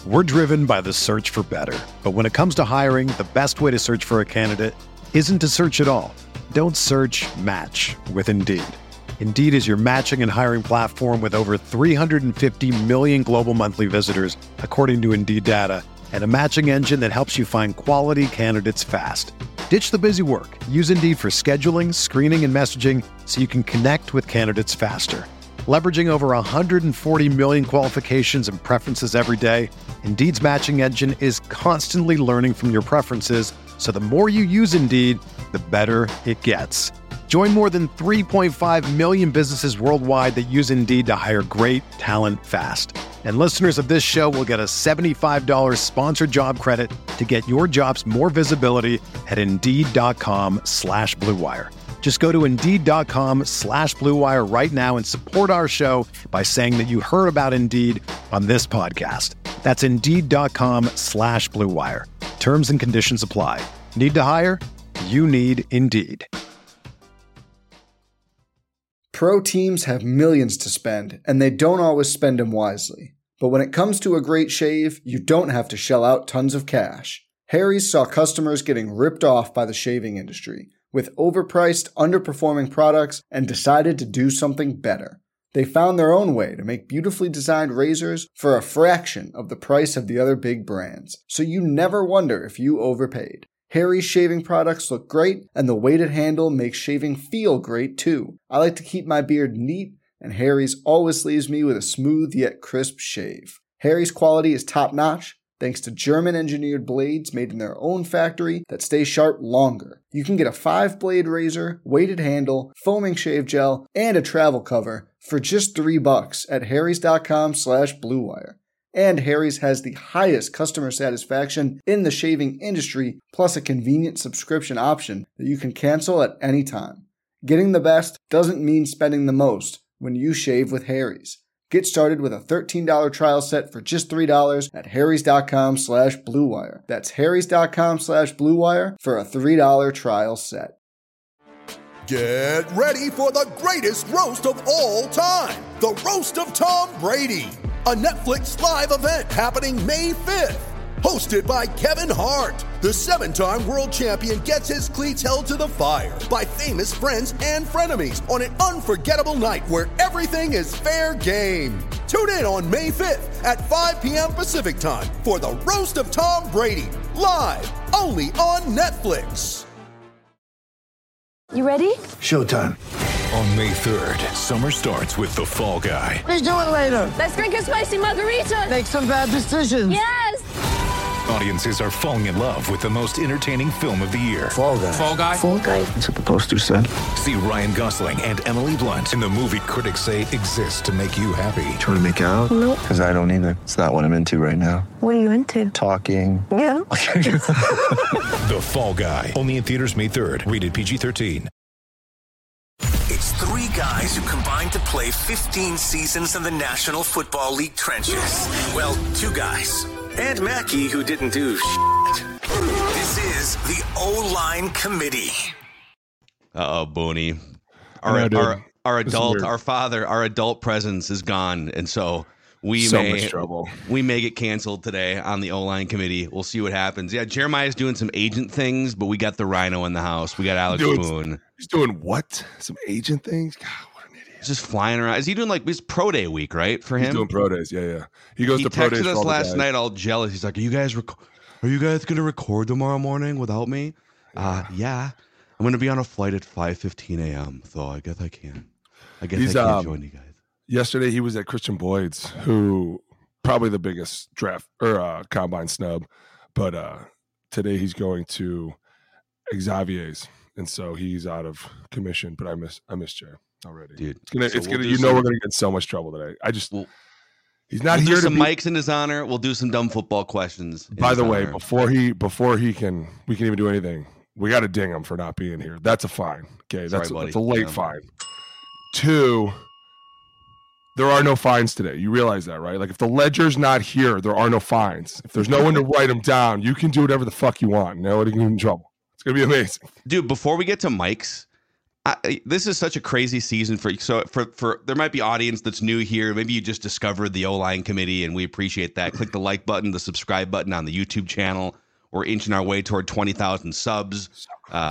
We're driven by the search for better. But when it comes to hiring, the best way to search for a candidate isn't to search at all. Don't search, match with Indeed. Indeed is your matching and hiring platform with over 350 million global monthly visitors, according to Indeed data, and a matching engine that helps you find quality candidates fast. Ditch the busy work. Use Indeed for scheduling, screening, and messaging so you can connect with candidates faster. Leveraging over 140 million qualifications and preferences every day, Indeed's matching engine is constantly learning from your preferences, so the more you use Indeed, the better it gets. Join more than 3.5 million businesses worldwide that use Indeed to hire great talent fast. And listeners of this show will get a $75 sponsored job credit to get your jobs more visibility at Indeed.com/Blue Wire. Just go to Indeed.com/Blue Wire right now and support our show by saying that you heard about Indeed on this podcast. That's Indeed.com/Blue Wire. Terms and conditions apply. Need to hire? You need Indeed. Pro teams have millions to spend, and they don't always spend them wisely. But when it comes to a great shave, you don't have to shell out tons of cash. Harry's saw customers getting ripped off by the shaving industry with overpriced, underperforming products and decided to do something better. They found their own way to make beautifully designed razors for a fraction of the price of the other big brands, so you never wonder if you overpaid. Harry's shaving products look great, and the weighted handle makes shaving feel great too. I like to keep my beard neat, and Harry's always leaves me with a smooth yet crisp shave. Harry's quality is top-notch, thanks to German-engineered blades made in their own factory that stay sharp longer. You can get a 5-blade razor, weighted handle, foaming shave gel, and a travel cover for just $3 at harrys.com/Blue Wire. And Harry's has the highest customer satisfaction in the shaving industry, plus a convenient subscription option that you can cancel at any time. Getting the best doesn't mean spending the most when you shave with Harry's. Get started with a $13 trial set for just $3 at harrys.com/Blue Wire. That's harrys.com/Blue Wire for a $3 trial set. Get ready for the greatest roast of all time, the Roast of Tom Brady, a Netflix live event happening May 5th. Hosted by Kevin Hart, the 7-time world champion gets his cleats held to the fire by famous friends and frenemies on an unforgettable night where everything is fair game. Tune in on May 5th at 5 p.m. Pacific time for the Roast of Tom Brady, live only on Netflix. You ready? Showtime. On May 3rd, summer starts with The Fall Guy. Let's do it later. Let's drink a spicy margarita. Make some bad decisions. Yes! Audiences are falling in love with the most entertaining film of the year. Fall Guy. Fall Guy? Fall Guy. That's what the poster said. See Ryan Gosling and Emily Blunt in the movie critics say exists to make you happy. Trying to make it out? Nope. Because I don't either. It's not what I'm into right now. What are you into? Talking. Yeah. The Fall Guy. Only in theaters May 3rd. Rated PG-13. It's 3 guys who combined to play 15 seasons in the National Football League trenches. Well, 2 guys. And Mackey, who didn't do shit. This is the O-Line Committee. Uh-oh, Booney. Our adult presence is gone, and so much trouble. We may get canceled today on the O-Line Committee. We'll see what happens. Yeah, Jeremiah's doing some agent things, but we got the Rhino in the house. We got Alex Boone. He's doing what? Some agent things? God, what an idiot. He's just flying around. Is he doing his pro day week, right, for him? He's doing pro days, yeah. He goes to pro days. He texted us last night all jealous. He's like, are you guys going to record tomorrow morning without me? Yeah. I'm going to be on a flight at 5:15 a.m., so I guess I can. I can join you guys. Yesterday, he was at Christian Boyd's, who probably the biggest draft or combine snub. But today he's going to Xavier's, and so he's out of commission. But I miss Jay already, dude. We're gonna get in so much trouble today. He's not here. Do some mics in his honor. We'll do some dumb football questions. By the way, before we can even do anything, we got to ding him for not being here. That's a fine. Okay, that's a late fine. 2. There are no fines today. You realize that, right? Like, if the ledger's not here, there are no fines. If there's no one to write them down, you can do whatever the fuck you want. Nobody can get in trouble. It's going to be amazing. Dude, before we get to Mike's, This is such a crazy season for there might be audience that's new here. Maybe you just discovered the O-line committee, and we appreciate that. Click the like button, the subscribe button on the YouTube channel. We're inching our way toward 20,000 subs.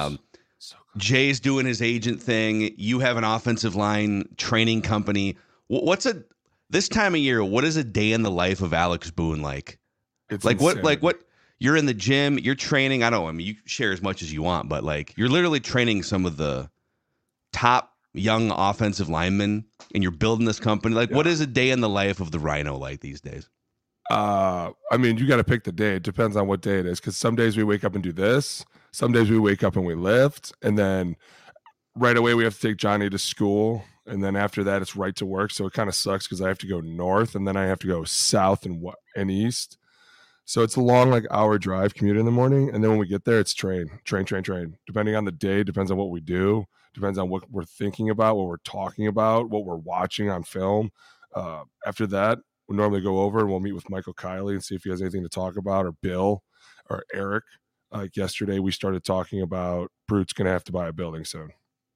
Jay's doing his agent thing. You have an offensive line training company. This time of year? What is a day in the life of Alex Boone like? It's like insane. what? You're in the gym. You're training. I mean, you share as much as you want, but like you're literally training some of the top young offensive linemen, and you're building this company. Like, what is a day in the life of the Rhino like these days? I mean, you got to pick the day. It depends on what day it is, because some days we wake up and do this. Some days we wake up and we lift, and then right away we have to take Johnny to school, and then after that it's right to work. So it kind of sucks because I have to go north, and then I have to go south and east. So it's a long, like, hour drive commute in the morning, and then when we get there, it's train. Depending on the day, depends on what we do. Depends on what we're thinking about, what we're talking about, what we're watching on film. After that, we normally go over and we'll meet with Michael Kiley and see if he has anything to talk about, or Bill or Eric. Like yesterday, we started talking about Brute's going to have to buy a building soon.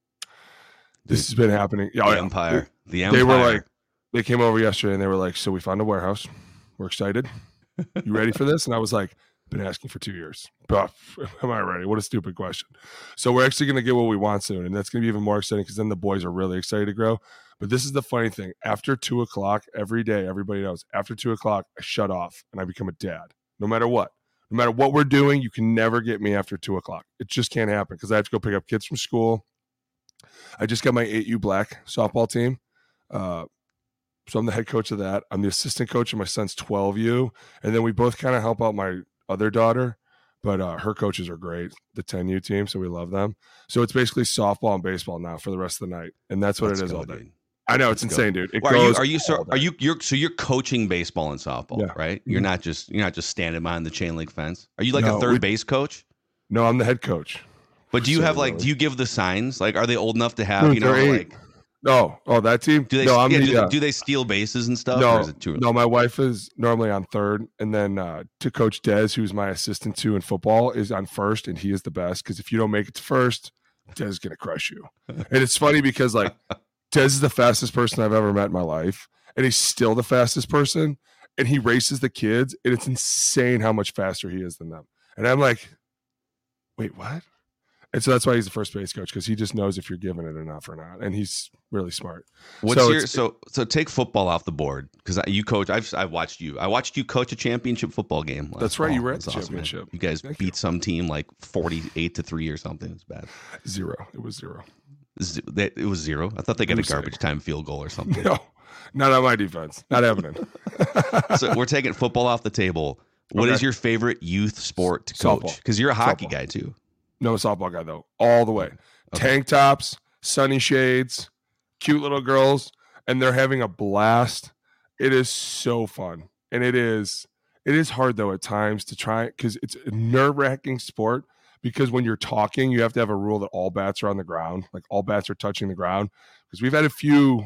This has been happening. The Empire. They were like, they came over yesterday and they were like, so we found a warehouse. We're excited. You ready for this? And I was like, been asking for 2 years. But am I ready? What a stupid question. So we're actually going to get what we want soon, and that's going to be even more exciting because then the boys are really excited to grow. But this is the funny thing. After 2 o'clock every day, everybody knows, after 2 o'clock, I shut off and I become a dad. No matter what. No matter what we're doing, you can never get me after 2 o'clock. It just can't happen because I have to go pick up kids from school. I just got my 8U Black softball team. So I'm the head coach of that. I'm the assistant coach of my son's 12U. And then we both kind of help out my other daughter, but her coaches are great, the 10U team, so we love them. So it's basically softball and baseball now for the rest of the night, and that's what it is all day. Dude. I know, it's insane, dude. You're coaching baseball and softball, right? You're not just standing behind the chain link fence. Are you like a third base coach? No, I'm the head coach. But do you have do you give the signs? Like, are they old enough to have that team? Do they steal bases and stuff? No, or is it too early? No, my wife is normally on third, and then to coach Dez, who's my assistant too in football, is on first, and he is the best because if you don't make it to first, Dez is gonna crush you. And it's funny because like Dez is the fastest person I've ever met in my life, and he's still the fastest person, and he races the kids, and it's insane how much faster he is than them. And I'm like, wait, what? And so that's why he's the first base coach, because he just knows if you're giving it enough or not, and he's really smart. So take football off the board, because you coach. I've watched you. I watched you coach a championship football game. That's right. You were at the championship. Awesome, you guys beat some team like 48-3 or something. It was bad. It was zero. It was zero. I thought they got a garbage time field goal or something. No, not on my defense. Not happening. So we're taking football off the table. What is your favorite youth sport to coach? Because you're a hockey guy too. No, softball guy though, all the way. Okay. Tank tops, sunny shades, cute little girls, and they're having a blast. It is so fun, and it is hard though at times to try, because it's a nerve-wracking sport. Because when you're talking, you have to have a rule that all bats are on the ground, like all bats are touching the ground. Because we've had a few.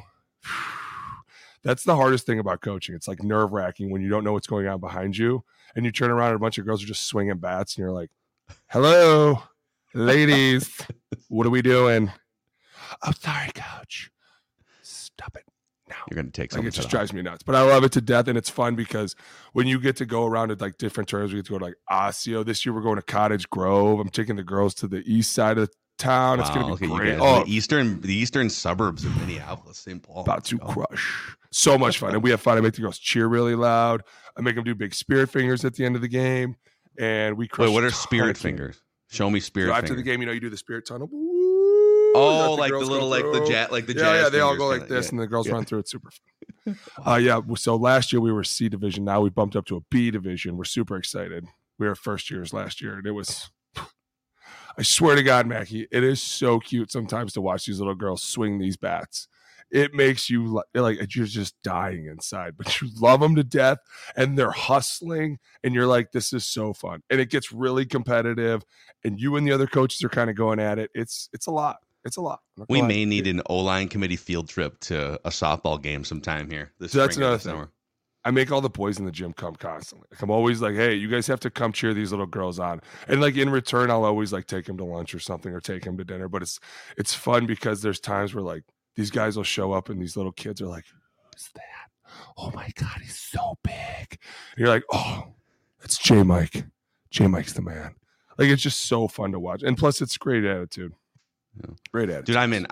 That's the hardest thing about coaching. It's like nerve-wracking when you don't know what's going on behind you, and you turn around and a bunch of girls are just swinging bats, and you're like, "Hello, ladies, what are we doing?" "Oh, sorry, coach. Stop it now." You're going to take something. It just drives me nuts. But I love it to death, and it's fun because when you get to go around at like different terms, we get to go to like Osseo. This year we're going to Cottage Grove. I'm taking the girls to the east side of the town. Wow, it's going to be great. The eastern suburbs of Minneapolis, St. Paul. About to crush. So much fun. And we have fun. I make the girls cheer really loud. I make them do big spirit fingers at the end of the game. And we crush. Wait, what are spirit fingers? Show me spirit fingers. After the game, you do the spirit tunnel. Oh, like the little, like the jazz. Yeah, they all go like this, and the girls run through it. Super fun. So last year we were C division. Now we bumped up to a B division. We're super excited. We were first years last year, and it was, I swear to God, Mackie, it is so cute sometimes to watch these little girls swing these bats. It makes you like you're just dying inside, but you love them to death, and they're hustling, and you're like, this is so fun. And it gets really competitive, and you and the other coaches are kind of going at it. It's a lot. It's a lot. We may need an O-line committee field trip to a softball game sometime here. That's another thing. I make all the boys in the gym come constantly. Like, I'm always like, hey, you guys have to come cheer these little girls on. And like in return, I'll always like take them to lunch or something or take them to dinner. But it's fun because there's times where like these guys will show up and these little kids are like, who's that? Oh my God, he's so big. And you're like, oh, it's J Mike. J Mike's the man. Like, it's just so fun to watch. And plus it's great attitude. Yeah. Great attitude. Dude, I'm in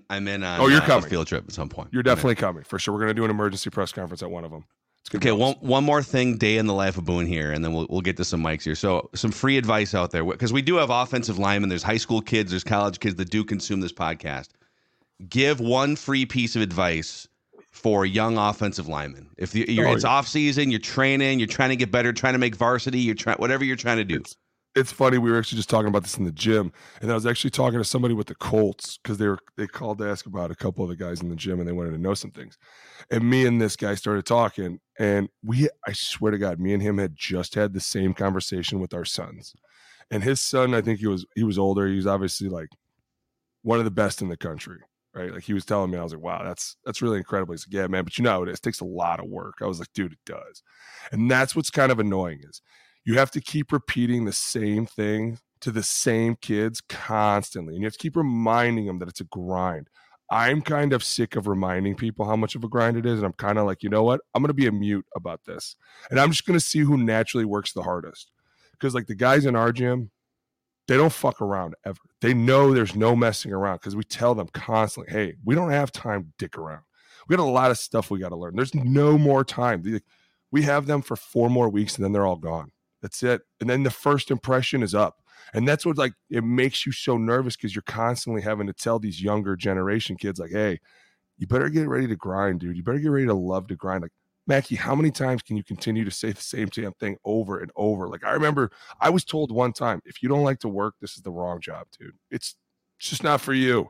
you're coming. A field trip at some point. You're definitely coming for sure. We're going to do an emergency press conference at one of them. Okay, one more thing, day in the life of Boone here, and then we'll get to some mics here. So some free advice out there, because we do have offensive linemen. There's high school kids, there's college kids that do consume this podcast. Give one free piece of advice for young offensive linemen. If it's off season, you're training, you're trying to get better, trying to make varsity, whatever you're trying to do. It's funny. We were actually just talking about this in the gym, and I was actually talking to somebody with the Colts because they called to ask about a couple of the guys in the gym, and they wanted to know some things. And me and this guy started talking, and I swear to God, me and him had just had the same conversation with our sons. And his son, I think he was older. He was obviously like one of the best in the country, right? Like he was telling me, I was like, wow, that's really incredible. He's like, yeah, man, but you know how it is. It takes a lot of work. I was like, dude, it does. And that's what's kind of annoying is you have to keep repeating the same thing to the same kids constantly. And you have to keep reminding them that it's a grind. I'm kind of sick of reminding people how much of a grind it is. And I'm kind of like, you know what? I'm going to be a mute about this. And I'm just going to see who naturally works the hardest. Because like the guys in our gym, they don't fuck around ever. They know there's no messing around because we tell them constantly, hey, we don't have time to dick around. We got a lot of stuff we got to learn. There's no more time. We have them for 4 more weeks and then they're all gone. That's it. And then the first impression is up. And that's what, like, it makes you so nervous because you're constantly having to tell these younger generation kids, like, hey, you better get ready to grind, dude. You better get ready to love to grind. Like, Mackie, how many times can you continue to say the same damn thing over and over? Like, I remember I was told one time, if you don't like to work, this is the wrong job, dude. It's just not for you.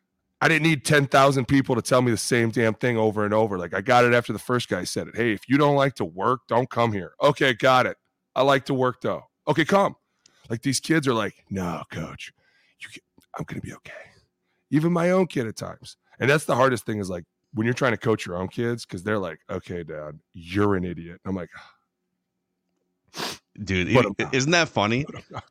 I didn't need 10,000 people to tell me the same damn thing over and over. Like, I got it after the first guy said it. Hey, if you don't like to work, don't come here. Okay, got it. I like to work, though. Okay, come. Like, these kids are like, no, coach, I'm going to be okay. Even my own kid at times. And that's the hardest thing is, like, when you're trying to coach your own kids, because they're like, okay, Dad, you're an idiot. And I'm like, dude, isn't that funny?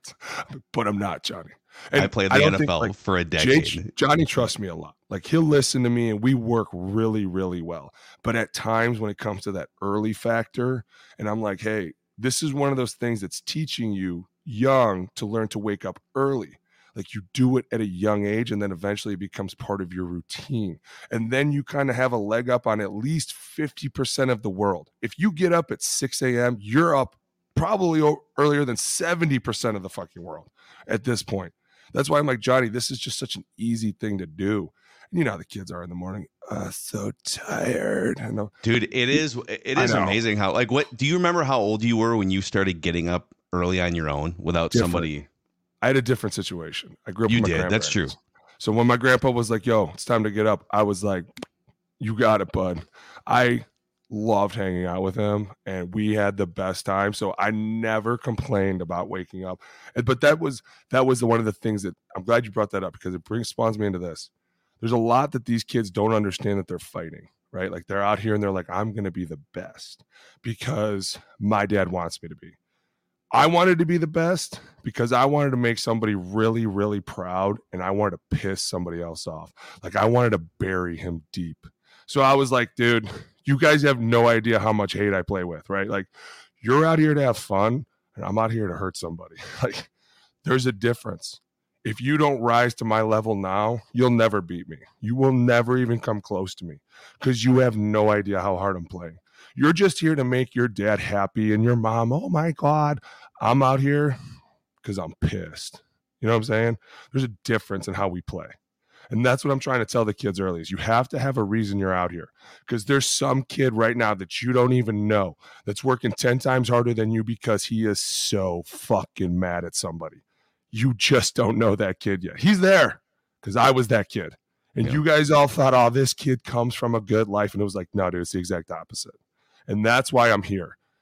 But I'm not, Johnny. And I played the NFL for a decade. Johnny trusts me a lot. Like, he'll listen to me, and we work really, really well. But at times when it comes to that early factor, and I'm like, hey, this is one of those things that's teaching you young to learn to wake up early. Like, you do it at a young age, and then eventually it becomes part of your routine. And then you kind of have a leg up on at least 50% of the world. If you get up at 6 a.m., you're up probably earlier than 70% of the fucking world at this point. That's why I'm like, Johnny, this is just such an easy thing to do. And you know how the kids are in the morning. So tired. I know. Dude, it is amazing how, like, what do you remember how old you were when you started getting up early on your own without somebody? I had a different situation. I grew up with my grandparents. That's true. So when my grandpa was like, yo, it's time to get up, I was like, you got it, bud. I loved hanging out with him, and we had the best time. So I never complained about waking up. But that was one of the things that I'm glad you brought that up, because it spawns me into this. There's a lot that these kids don't understand that they're fighting, right? Like, they're out here and they're like, I'm going to be the best because my dad wants me to be. I wanted to be the best because I wanted to make somebody really, really proud, and I wanted to piss somebody else off. Like, I wanted to bury him deep. So I was like, dude, you guys have no idea how much hate I play with, right? Like, you're out here to have fun, and I'm out here to hurt somebody. Like, there's a difference. If you don't rise to my level now, you'll never beat me. You will never even come close to me because you have no idea how hard I'm playing. You're just here to make your dad happy and your mom, oh my God. I'm out here because I'm pissed. You know what I'm saying? There's a difference in how we play. And that's what I'm trying to tell the kids early is you have to have a reason you're out here, because there's some kid right now that you don't even know that's working 10 times harder than you because he is so fucking mad at somebody. You just don't know that kid yet. He's there because I was that kid. And you guys all thought, oh, this kid comes from a good life. And it was like, no, dude, it's the exact opposite. And that's why I'm here,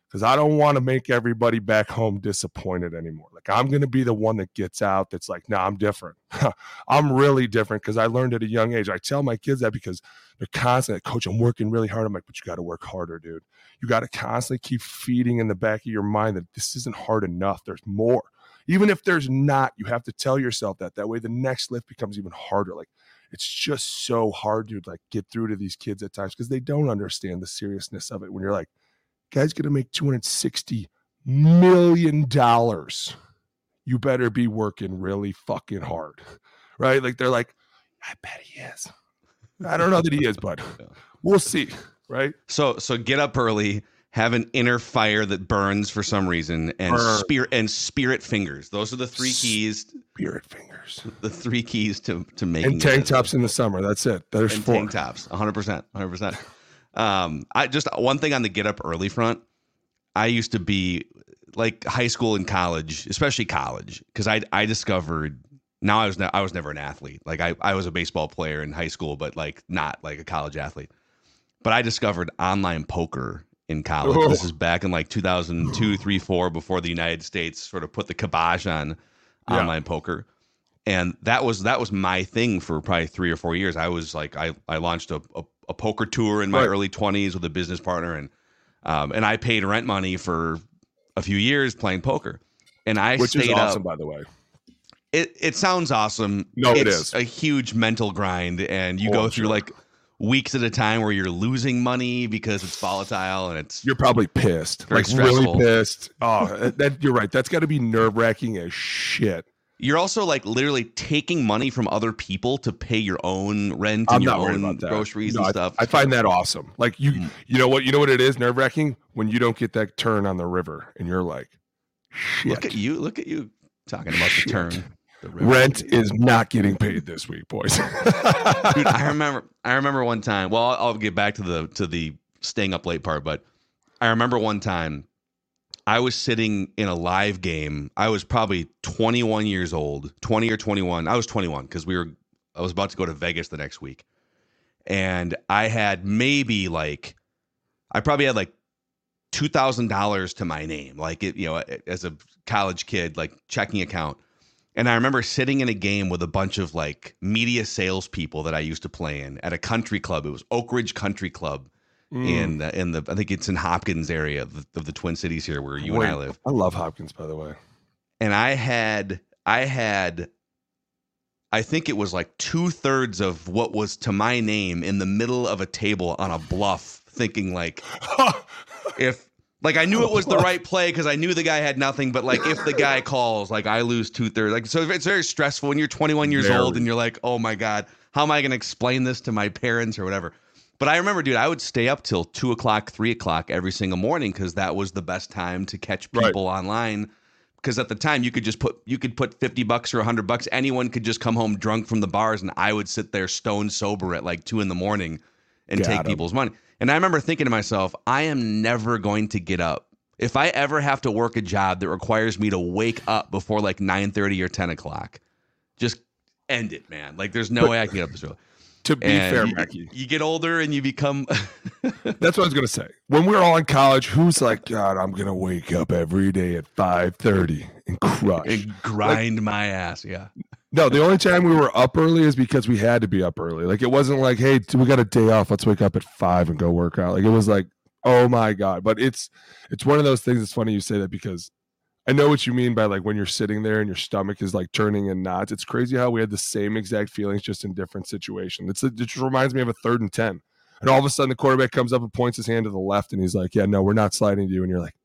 because I don't want to make everybody back home disappointed anymore. Like, I'm going to be the one that gets out that's like, I'm different. I'm really different because I learned at a young age. I tell my kids that because they're constantly, Coach, I'm working really hard. I'm like, but you got to work harder, dude. You got to constantly keep feeding in the back of your mind that this isn't hard enough. There's more. Even if there's not, you have to tell yourself that. That way the next lift becomes even harder. Like, it's just so hard to like get through to these kids at times because they don't understand the seriousness of it. When you're like, guy's going to make $260 million. You better be working really fucking hard, right? Like, they're like, I bet he is. I don't know that he is, but we'll see, right? So get up early, have an inner fire that burns for some reason, and spirit fingers. Those are the three keys. Spirit fingers. The three keys to making. And tank tops in the summer. That's it. There's and 4. Tank tops. 100%. I just one thing on the get up early front. I used to be like high school and college, especially college, because I discovered. Now I was never an athlete. Like I was a baseball player in high school, but like not like a college athlete. But I discovered online poker in college. Oh. This is back in like 2002, 3, 4, before the United States sort of put the kibosh on online poker. And that was my thing for probably 3 or 4 years. I was like, I launched a poker tour in my early 20s with a business partner, and I paid rent money for a few years playing poker. And which is awesome, by the way. It sounds awesome. No, it's it is a huge mental grind, and you go through like weeks at a time where you're losing money because it's volatile and you're probably pissed, like stressful. Really pissed. Oh, that you're right. That's got to be nerve-wracking as shit. You're also like literally taking money from other people to pay your own rent and your own groceries and stuff. I find that awesome. Like you know what it is nerve-wracking when you don't get that turn on the river and you're like, shit. Look at you talking about the turn. Rent is not getting paid this week, boys. Dude, I remember one time. Well, I'll get back to the staying up late part, but I remember one time I was sitting in a live game. I was probably 21 years old, 20 or 21. I was 21 because I was about to go to Vegas the next week, and I had I probably had like $2,000 to my name, like as a college kid, like checking account. And I remember sitting in a game with a bunch of like media salespeople that I used to play in at a country club. It was Oak Ridge Country Club in the I think it's in Hopkins area of the Twin Cities here where you and I live. I love Hopkins, by the way. And I had I think it was like 2/3 of what was to my name in the middle of a table on a bluff, thinking like Like I knew it was the right play because I knew the guy had nothing, but like if the guy calls, like I lose 2/3. Like so, it's very stressful when you're 21 years old and you're like, oh my god, how am I going to explain this to my parents or whatever? But I remember, dude, I would stay up till 2 o'clock, 3 o'clock every single morning because that was the best time to catch people online. Because at the time you could put $50 or $100. Anyone could just come home drunk from the bars, and I would sit there stone sober at like 2 a.m. and take people's money. And I remember thinking to myself, I am never going to get up. If I ever have to work a job that requires me to wake up before like 9:30 or 10 o'clock, just end it, man. Like there's no way I can get up this early. To be fair, Mackie, you get older and you become. That's what I was going to say. When we were all in college, who's like, God, I'm going to wake up every day at 5:30 and crush. And grind my ass, yeah. No, the only time we were up early is because we had to be up early. Like it wasn't like, hey, we got a day off. Let's wake up at 5 and go work out. Like it was like, oh my God. But it's one of those things. It's funny you say that because I know what you mean by like when you're sitting there and your stomach is like turning in knots. It's crazy how we had the same exact feelings just in different situations. It just reminds me of a 3rd and 10. And all of a sudden the quarterback comes up and points his hand to the left and he's like, yeah, no, we're not sliding to you. And you're like,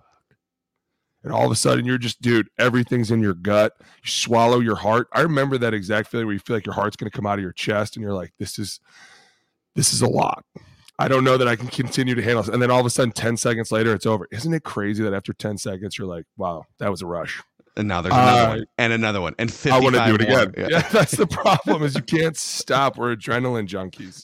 and all of a sudden you're just, dude, everything's in your gut. You swallow your heart. I remember that exact feeling where you feel like your heart's going to come out of your chest and you're like, this is a lot. I don't know that I can continue to handle this. And then all of a sudden 10 seconds later, it's over. Isn't it crazy that after 10 seconds, you're like, wow, that was a rush. And now there's another one and another one and 55 I want to do it more. again. Yeah, that's the problem is you can't stop. We're adrenaline junkies.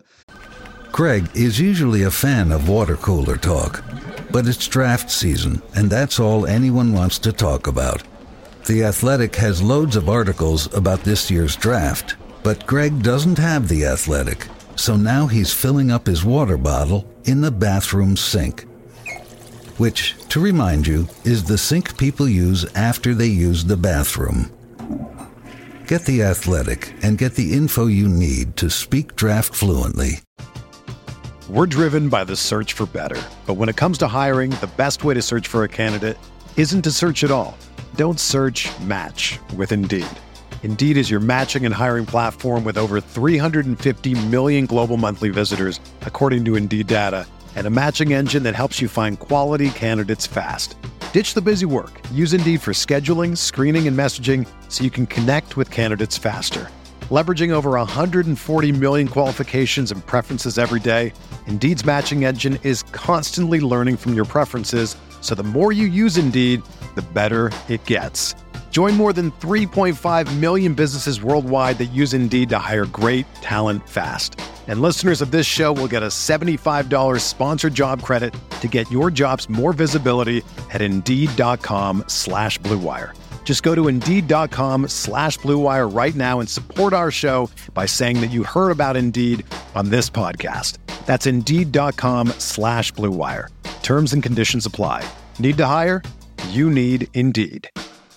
Greg is usually a fan of water cooler talk, but it's draft season, and that's all anyone wants to talk about. The Athletic has loads of articles about this year's draft, but Greg doesn't have The Athletic, so now he's filling up his water bottle in the bathroom sink. which, to remind you, is the sink people use after they use the bathroom. Get The Athletic and get the info you need to speak draft fluently. We're driven by the search for better. But when it comes to hiring, the best way to search for a candidate isn't to search at all. Don't search, match with Indeed. Indeed is your matching and hiring platform with over 350 million global monthly visitors, according to Indeed data, and a matching engine that helps you find quality candidates fast. Ditch the busy work. Use Indeed for scheduling, screening, and messaging so you can connect with candidates faster. Leveraging over 140 million qualifications and preferences every day, Indeed's matching engine is constantly learning from your preferences, so the more you use Indeed, the better it gets. Join more than 3.5 million businesses worldwide that use Indeed to hire great talent fast. And listeners of this show will get a $75 sponsored job credit to get your jobs more visibility at Indeed.com/Blue Wire. Just go to Indeed.com/Blue Wire right now and support our show by saying that you heard about Indeed on this podcast. That's Indeed.com/Blue Wire. Terms and conditions apply. Need to hire? You need Indeed.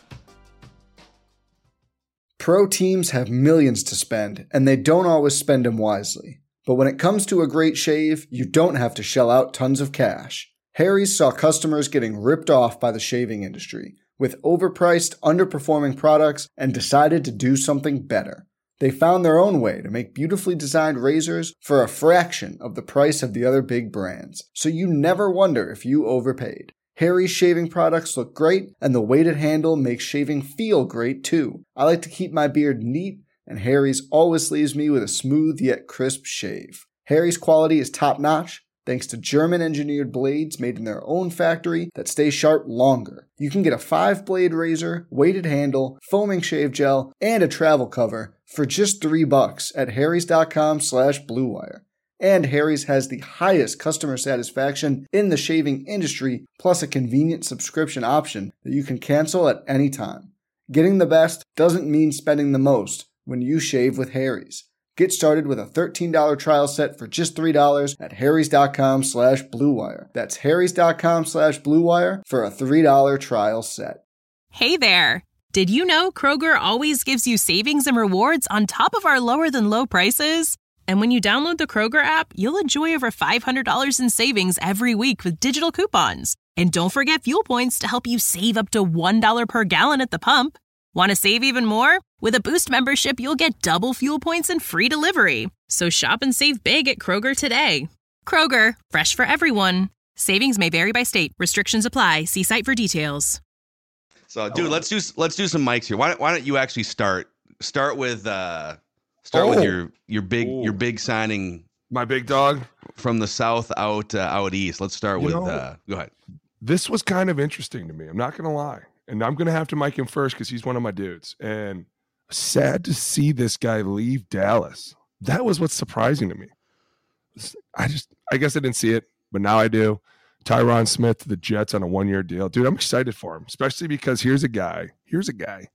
Pro teams have millions to spend, and they don't always spend them wisely. But when it comes to a great shave, you don't have to shell out tons of cash. Harry's saw customers getting ripped off by the shaving industry with overpriced, underperforming products and decided to do something better. They found their own way to make beautifully designed razors for a fraction of the price of the other big brands, so you never wonder if you overpaid. Harry's shaving products look great, and the weighted handle makes shaving feel great too. I like to keep my beard neat, and Harry's always leaves me with a smooth yet crisp shave. Harry's quality is top-notch, thanks to German-engineered blades made in their own factory that stay sharp longer. You can get a 5-blade razor, weighted handle, foaming shave gel, and a travel cover for just $3 at harrys.com/Blue Wire. And Harry's has the highest customer satisfaction in the shaving industry, plus a convenient subscription option that you can cancel at any time. Getting the best doesn't mean spending the most when you shave with Harry's. Get started with a $13 trial set for just $3 at harrys.com/Blue Wire. That's harrys.com/Blue Wire for a $3 trial set. Hey there! Did you know Kroger always gives you savings and rewards on top of our lower than low prices? And when you download the Kroger app, you'll enjoy over $500 in savings every week with digital coupons. And don't forget fuel points to help you save up to $1 per gallon at the pump. Want to save even more? With a Boost membership, you'll get double fuel points and free delivery. So shop and save big at Kroger today. Kroger, fresh for everyone. Savings may vary by state. Restrictions apply. See site for details. So, dude, let's do some mics here. Why don't you actually start with your big signing, my big dog from the south out east. Let's start with go ahead. This was kind of interesting to me. I'm not gonna lie, and I'm gonna have to mic him first because he's one of my dudes. And sad to see this guy leave Dallas. That was what's surprising to me. I guess I didn't see it, but now I do. Tyron Smith to the Jets on a 1-year deal. Dude, I'm excited for him, especially because here's a guy who's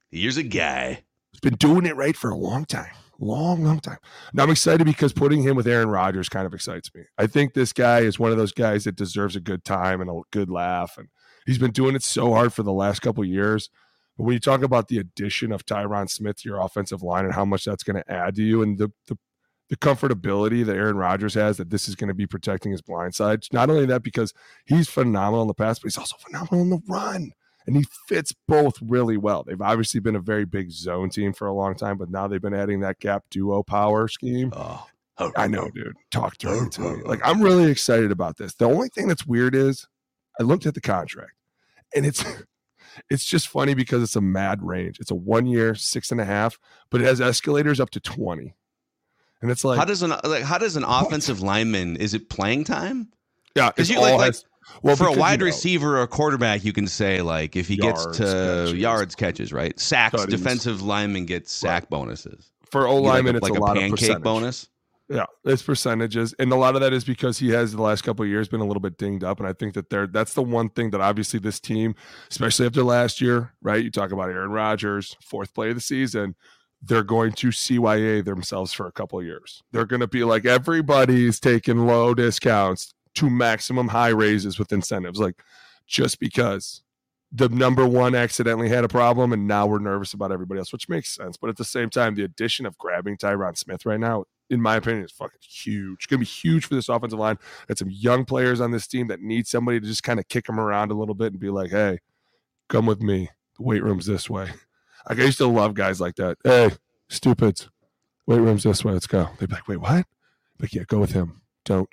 been doing it right for a long time. Long time. Now I'm excited because putting him with Aaron Rodgers kind of excites me. I think this guy is one of those guys that deserves a good time and a good laugh. And he's been doing it so hard for the last couple of years. But when you talk about the addition of Tyron Smith to your offensive line and how much that's going to add to you and the comfortability that Aaron Rodgers has, that this is going to be protecting his blind side. Not only that, because he's phenomenal in the pass, but he's also phenomenal in the run. And he fits both really well. They've obviously been a very big zone team for a long time, but now they've been adding that gap duo power scheme. I know, dude. Talk dirty to me. Like, I'm really excited about this. The only thing that's weird is I looked at the contract, and it's just funny because it's a mad range. It's a 1 year, 6.5, but it has escalators up to 20. And it's like, how does an offensive lineman, is it playing time? Yeah, because you well, for a wide receiver or a quarterback, you can say, like, if he gets to yards, catches, right? Sacks, studies. Defensive linemen get sack bonuses. For O-linemen, it's like a lot pancake of percentage. Bonus. Yeah, it's percentages. And a lot of that is because he has the last couple of years been a little bit dinged up. And I think that that's the one thing that obviously this team, especially after last year, right? You talk about Aaron Rodgers, 4th play of the season. They're going to CYA themselves for a couple of years. They're going to be like, everybody's taking low discounts to maximum high raises with incentives. Like, just because the number one accidentally had a problem, and now we're nervous about everybody else, which makes sense. But at the same time, the addition of grabbing Tyron Smith right now, in my opinion, is fucking huge. It's going to be huge for this offensive line. Got some young players on this team that need somebody to just kind of kick them around a little bit and be like, hey, come with me. The weight room's this way. Like, I used to love guys like that. Hey, stupids, weight room's this way. Let's go. They'd be like, wait, what? Like, yeah, go with him. Don't.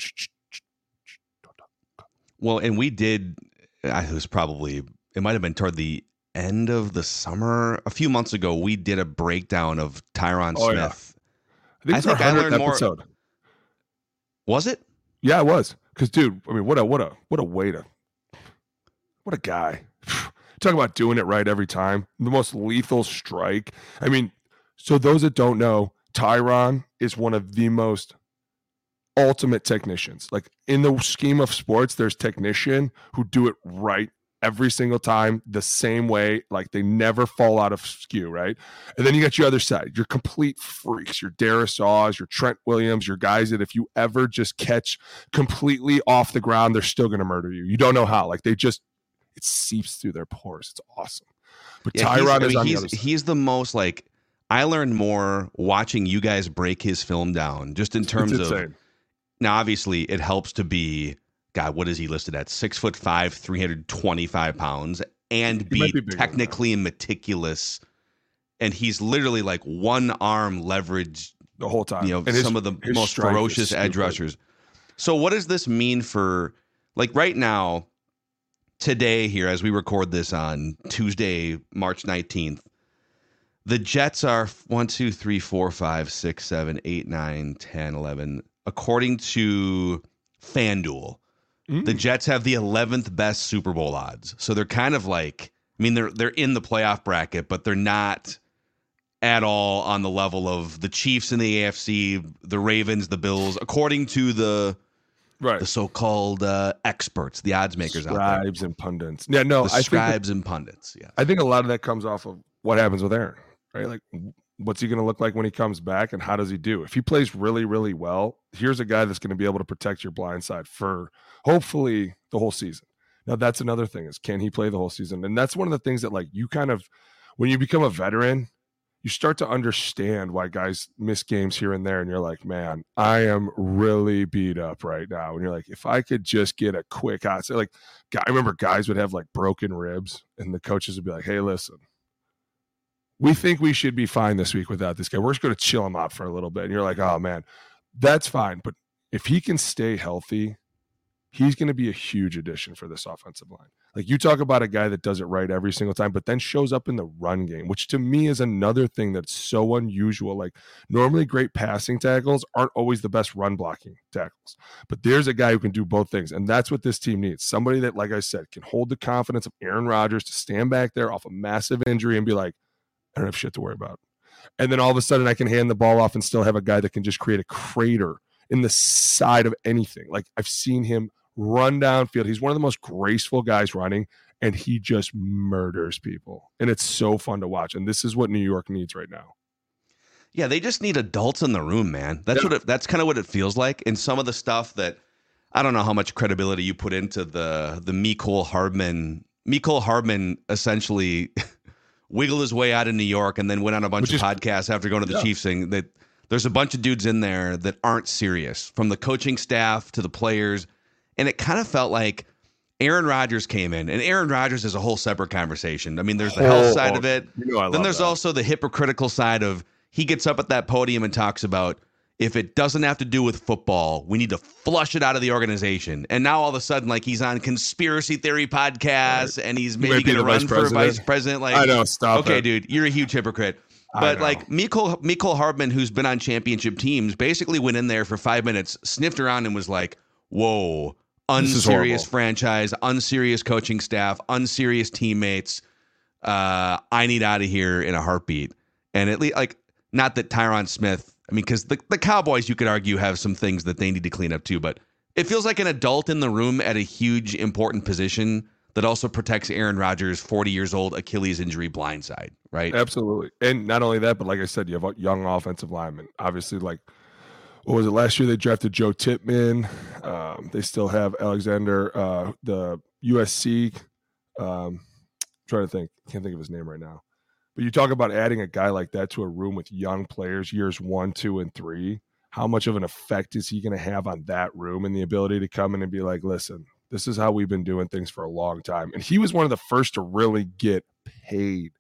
Well, and we did, it was probably, it might have been toward the end of the summer. A few months ago, we did a breakdown of Tyron Smith. Yeah. I think I learned episode. More. Was it? Yeah, it was. Because, dude, I mean, what a way to, what a guy. Talk about doing it right every time. The most lethal strike. I mean, so those that don't know, Tyron is one of the most ultimate technicians. Like, in the scheme of sports, there's technician who do it right every single time the same way. Like, they never fall out of skew, right? And then you got your other side, your complete freaks, your Darisaws, your Trent Williams, your guys that if you ever just catch completely off the ground, they're still going to murder you. You don't know how. Like, it seeps through their pores. It's awesome. But yeah, Tyron is on the other side. He's the most, like, I learned more watching you guys break his film down, just in terms of, now obviously it helps to be, God, what is he listed at? 6'5", 325 pounds, and be technically meticulous. And he's literally like one arm leverage the whole time. You know, some of the most ferocious edge rushers. So what does this mean for, like, right now, today here, as we record this on Tuesday, March 19th, the Jets are 1, 2, 3, 4, 5, 6, 7, 8, 9, 10, 11. According to FanDuel, the Jets have the 11th best Super Bowl odds. So they're kind of like, I mean, they're in the playoff bracket, but they're not at all on the level of the Chiefs in the AFC, the Ravens, the Bills, according to the so-called experts, the odds makers out there. Scribes and pundits. Yeah, no, scribes and pundits. Yeah, I think a lot of that comes off of what happens with Aaron, right? Like, what's he going to look like when he comes back, and how does he do? If he plays really, really well, here's a guy that's going to be able to protect your blind side for hopefully the whole season. Now, that's another thing, is can he play the whole season? And that's one of the things that, like, you kind of, when you become a veteran, you start to understand why guys miss games here and there, and you're like, man, I am really beat up right now. And you're like, if I could just get a quick hot, so like, I remember guys would have like broken ribs, and the coaches would be like, hey, listen, we think we should be fine this week without this guy. We're just going to chill him out for a little bit. And you're like, oh man, that's fine. But if he can stay healthy, he's going to be a huge addition for this offensive line. Like, you talk about a guy that does it right every single time, but then shows up in the run game, which to me is another thing that's so unusual. Like, normally great passing tackles aren't always the best run blocking tackles, but there's a guy who can do both things. And that's what this team needs. Somebody that, like I said, can hold the confidence of Aaron Rodgers to stand back there off a massive injury and be like, I don't have shit to worry about. And then all of a sudden I can hand the ball off and still have a guy that can just create a crater in the side of anything. Like, I've seen him run downfield. He's one of the most graceful guys running, and he just murders people. And it's so fun to watch. And this is what New York needs right now. Yeah, they just need adults in the room, man. That's that's kind of what it feels like. And some of the stuff that, I don't know how much credibility you put into the Mecole Hardman. Mecole Hardman essentially wiggled his way out of New York and then went on a bunch of podcasts after going to the Chiefs, saying that there's a bunch of dudes in there that aren't serious, from the coaching staff to the players. And it kind of felt like Aaron Rodgers came in, and Aaron Rodgers is a whole separate conversation. I mean, there's the health side of it. Then there's also the hypocritical side of, he gets up at that podium and talks about, if it doesn't have to do with football, we need to flush it out of the organization. And now all of a sudden, like, he's on conspiracy theory podcasts, and he's maybe going to run for vice president. Like, I know, stop it. Dude, you're a huge hypocrite. But like Mecole Hardman, who's been on championship teams, basically went in there for 5 minutes, sniffed around, and was like, whoa, unserious franchise, unserious coaching staff, unserious teammates. I need out of here in a heartbeat. And at least, like, not that Tyron Smith, I mean, because the Cowboys, you could argue, have some things that they need to clean up too, but it feels like an adult in the room at a huge, important position that also protects Aaron Rodgers' 40 years old Achilles injury blindside, right? Absolutely. And not only that, but like I said, you have a young offensive lineman. Obviously, like, what was it? Last year they drafted Joe Tippmann. They still have Alexander, the USC. Trying to think. Can't think of his name right now. But you talk about adding a guy like that to a room with young players, years 1, 2, and 3. How much of an effect is he going to have on that room and the ability to come in and be like, listen, this is how we've been doing things for a long time. And he was one of the first to really get paid.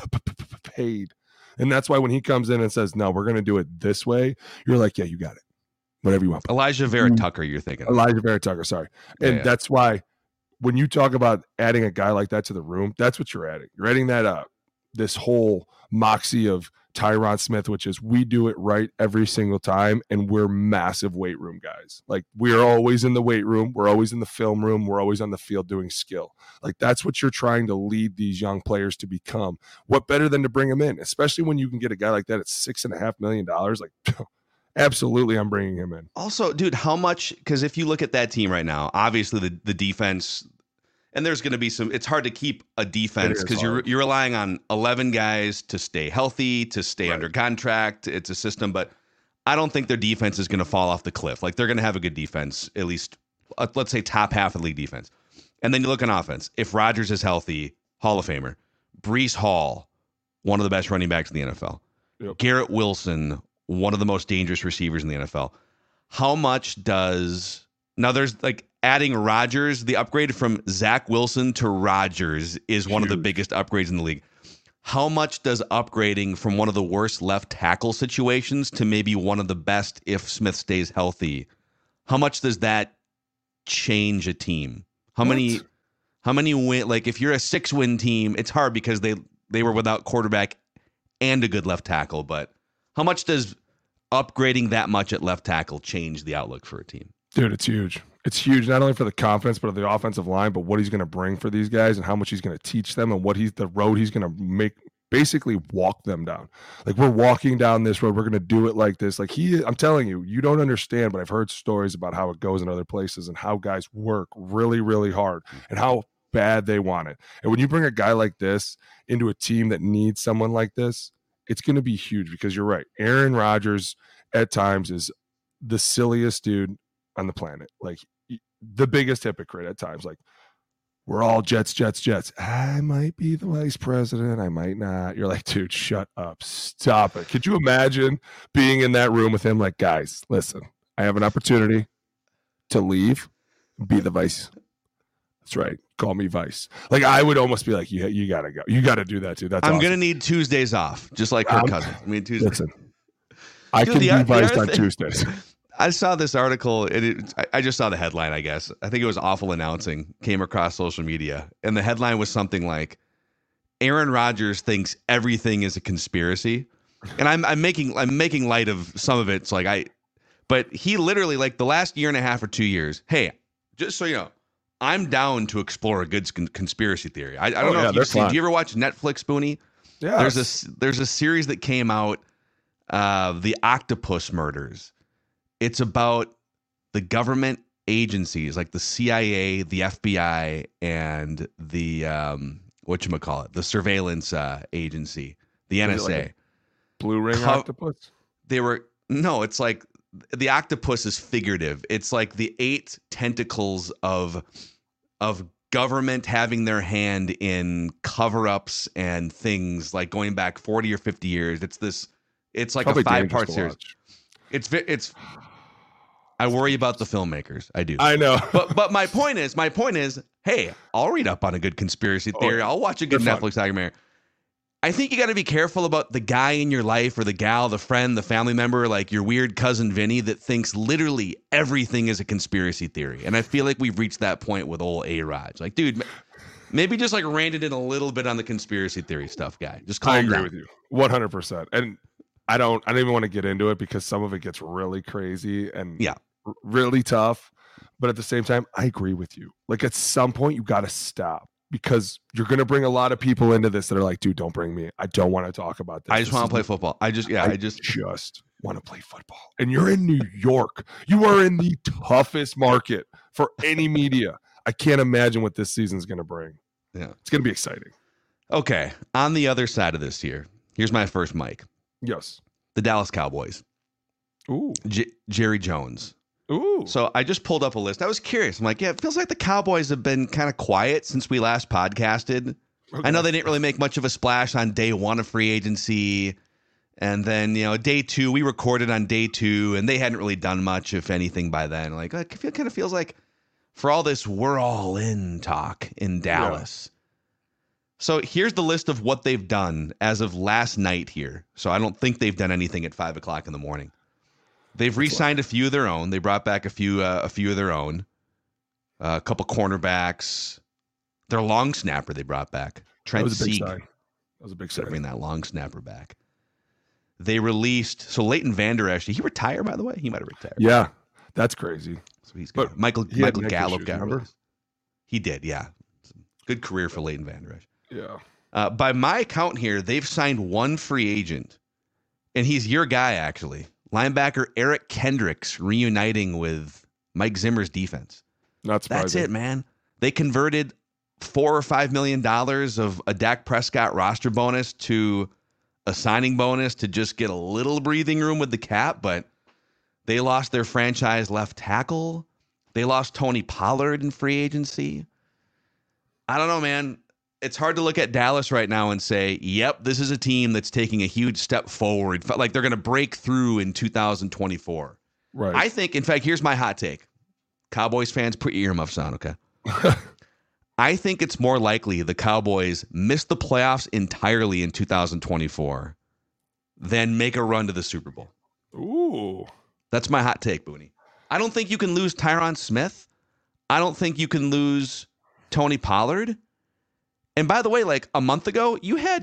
And that's why when he comes in and says, no, we're going to do it this way, you're like, yeah, you got it. Whatever you want. Elijah Vera Tucker, you're thinking. Elijah Vera Tucker, sorry. And that's why when you talk about adding a guy like that to the room, that's what you're adding. You're adding that up. This whole moxie of Tyron Smith, which is we do it right every single time, and we're massive weight room guys. Like, we're always in the weight room, we're always in the film room, we're always on the field doing skill. Like, that's what you're trying to lead these young players to become. What better than to bring them in, especially when you can get a guy like that at $6.5 million? Like, absolutely, I'm bringing him in. Also, dude, how much? Because if you look at that team right now, obviously the defense. And there's going to be it's hard to keep a defense because you're relying on 11 guys to stay healthy, to stay under contract. It's a system, but I don't think their defense is going to fall off the cliff. Like, they're going to have a good defense, at least, let's say top half of the league defense. And then you look on offense. If Rodgers is healthy, Hall of Famer. Breece Hall, one of the best running backs in the NFL. Yep. Garrett Wilson, one of the most dangerous receivers in the NFL. How much does... Now, there's like adding Rodgers, the upgrade from Zach Wilson to Rodgers is one of the biggest upgrades in the league. How much does upgrading from one of the worst left tackle situations to maybe one of the best if Smith stays healthy, how much does that change a team? How many win? Like, if you're a 6-win team, it's hard because they were without quarterback and a good left tackle. But how much does upgrading that much at left tackle change the outlook for a team? Dude, it's huge. It's huge, not only for the confidence, but of the offensive line, but what he's going to bring for these guys and how much he's going to teach them and the road he's going to make, basically walk them down. Like, we're walking down this road. We're going to do it like this. Like, I'm telling you, you don't understand, but I've heard stories about how it goes in other places and how guys work really, really hard and how bad they want it. And when you bring a guy like this into a team that needs someone like this, it's going to be huge because you're right. Aaron Rodgers at times is the silliest dude on the planet, like the biggest hypocrite at times. Like, we're all Jets. I might be the vice president, I might not. You're like, dude, shut up, stop it. Could you imagine being in that room with him? Like, guys, listen, I have an opportunity to leave, be the vice. That's right, call me vice. Like, I would almost be like, you gotta go, you gotta do that too. That's I'm awesome. gonna need Tuesdays off, just like Kirk Cousins. I mean, Tuesdays. Listen, I can be vice on Tuesdays. I saw this article, and I just saw the headline, I guess. I think it was Awful Announcing, came across social media. And the headline was something like, Aaron Rodgers thinks everything is a conspiracy. And I'm making light of some of it. It's like but he literally, like, the last year and a half or 2 years, hey, just so you know, I'm down to explore a good conspiracy theory. I don't know if you've seen. Do you ever watch Netflix, Booney? Yeah. There's a series that came out, The Octopus Murders. It's about the government agencies like the CIA, the FBI, and the the surveillance agency, the NSA. Like Blue Ring Octopus? It's like the octopus is figurative. It's like the 8 tentacles of government having their hand in cover-ups and things like going back 40 or 50 years. It's like probably a 5-part series. It's I worry about the filmmakers. I do. I know. But my point is, hey, I'll read up on a good conspiracy theory. I'll watch a good Netflix documentary. I think you got to be careful about the guy in your life or the gal, the friend, the family member, like your weird cousin Vinny that thinks literally everything is a conspiracy theory. And I feel like we've reached that point with old A-Rod. Like, dude, maybe just like reined it in a little bit on the conspiracy theory stuff, guy. Just calm down. I agree with you 100%. And I don't even want to get into it because some of it gets really crazy and really tough. But at the same time, I agree with you. Like, at some point, you got to stop because you're going to bring a lot of people into this that are like, dude, don't bring me. I don't want to talk about this. I just want to play football. I just want to play football. And you're in New York. You are in the toughest market for any media. I can't imagine what this season's going to bring. Yeah. It's going to be exciting. Okay. On the other side of this here, here's my first mic. Yes. The Dallas Cowboys. Ooh. Jerry Jones. Ooh. So I just pulled up a list. I was curious. I'm like, yeah, it feels like the Cowboys have been kind of quiet since we last podcasted. Okay. I know they didn't really make much of a splash on day 1 of free agency. And then, day 2, we recorded on day 2, and they hadn't really done much, if anything, by then. Like, it kind of feels like for all this we're all in talk in Dallas. Yeah. So here's the list of what they've done as of last night here. So I don't think they've done anything at 5 o'clock in the morning. They've re-signed a few of their own. They brought back a few of their own. A couple cornerbacks. Their long snapper they brought back. Trent Sieg. That was a big sign. Bring that long snapper back. They released Leighton Vander Esch. Did he retire, by the way? He might have retired. Yeah, that's crazy. So he's good. Michael Gallup got released. He did, yeah. Good career for Leighton Vander Esch. Yeah. By my count here, they've signed one free agent, and he's your guy, actually. Linebacker Eric Kendricks reuniting with Mike Zimmer's defense. Not surprising. That's it, man. They converted $4 or $5 million of a Dak Prescott roster bonus to a signing bonus to just get a little breathing room with the cap, but they lost their franchise left tackle. They lost Tony Pollard in free agency. I don't know, man. It's hard to look at Dallas right now and say, yep, this is a team that's taking a huge step forward. Like they're going to break through in 2024. Right. I think, in fact, here's my hot take. Cowboys fans, put your earmuffs on, okay? I think it's more likely the Cowboys miss the playoffs entirely in 2024 than make a run to the Super Bowl. Ooh. That's my hot take, Booney. I don't think you can lose Tyron Smith. I don't think you can lose Tony Pollard. And by the way, like a month ago,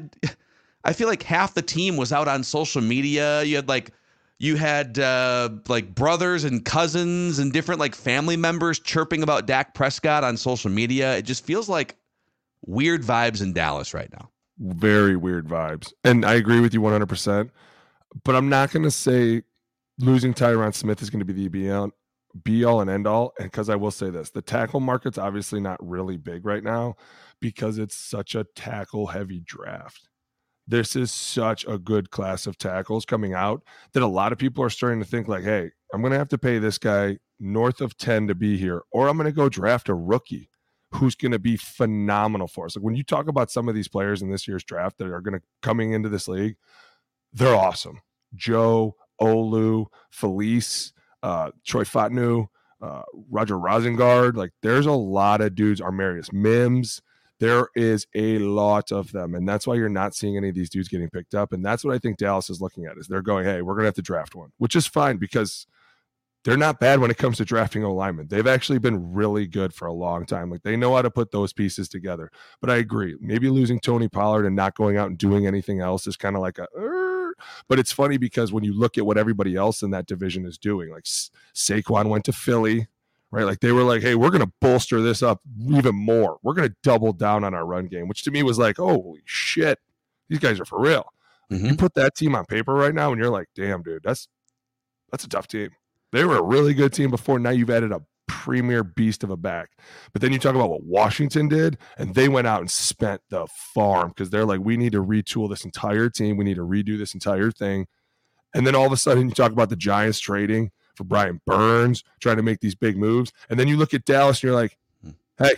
I feel like half the team was out on social media. You had brothers and cousins and different like family members chirping about Dak Prescott on social media. It just feels like weird vibes in Dallas right now. Very weird vibes. And I agree with you 100%. But I'm not going to say losing Tyron Smith is going to be the be all and end all. And because I will say this, the tackle market's obviously not really big right now because it's such a tackle heavy draft. This is such a good class of tackles coming out that a lot of people are starting to think like, hey, I'm going to have to pay this guy north of 10 to be here, or I'm going to go draft a rookie who's going to be phenomenal for us. Like when you talk about some of these players in this year's draft that are going to coming into this league, they're awesome. Joe, Olu, Felice, Troy Fatnu, Roger Rosengard. Like there's a lot of dudes, Armarius Mims. There is a lot of them, and that's why you're not seeing any of these dudes getting picked up. And that's what I think Dallas is looking at is they're going, hey, we're going to have to draft one, which is fine because they're not bad when it comes to drafting O-linemen. They've actually been really good for a long time. Like they know how to put those pieces together. But I agree. Maybe losing Tony Pollard and not going out and doing anything else is kind of like but it's funny because when you look at what everybody else in that division is doing, like Saquon went to Philly, right? Like they were like, hey, we're going to bolster this up even more. We're going to double down on our run game, which to me was like, holy shit, these guys are for real. Mm-hmm. You put that team on paper right now and you're like, damn, dude, that's a tough team. They were a really good team before. Now you've added a premier beast of a back. But then you talk about what Washington did, and they went out and spent the farm because they're like, we need to retool this entire team. We need to redo this entire thing. And then all of a sudden you talk about the Giants trading for Brian Burns, trying to make these big moves. And then you look at Dallas and you're like, hey,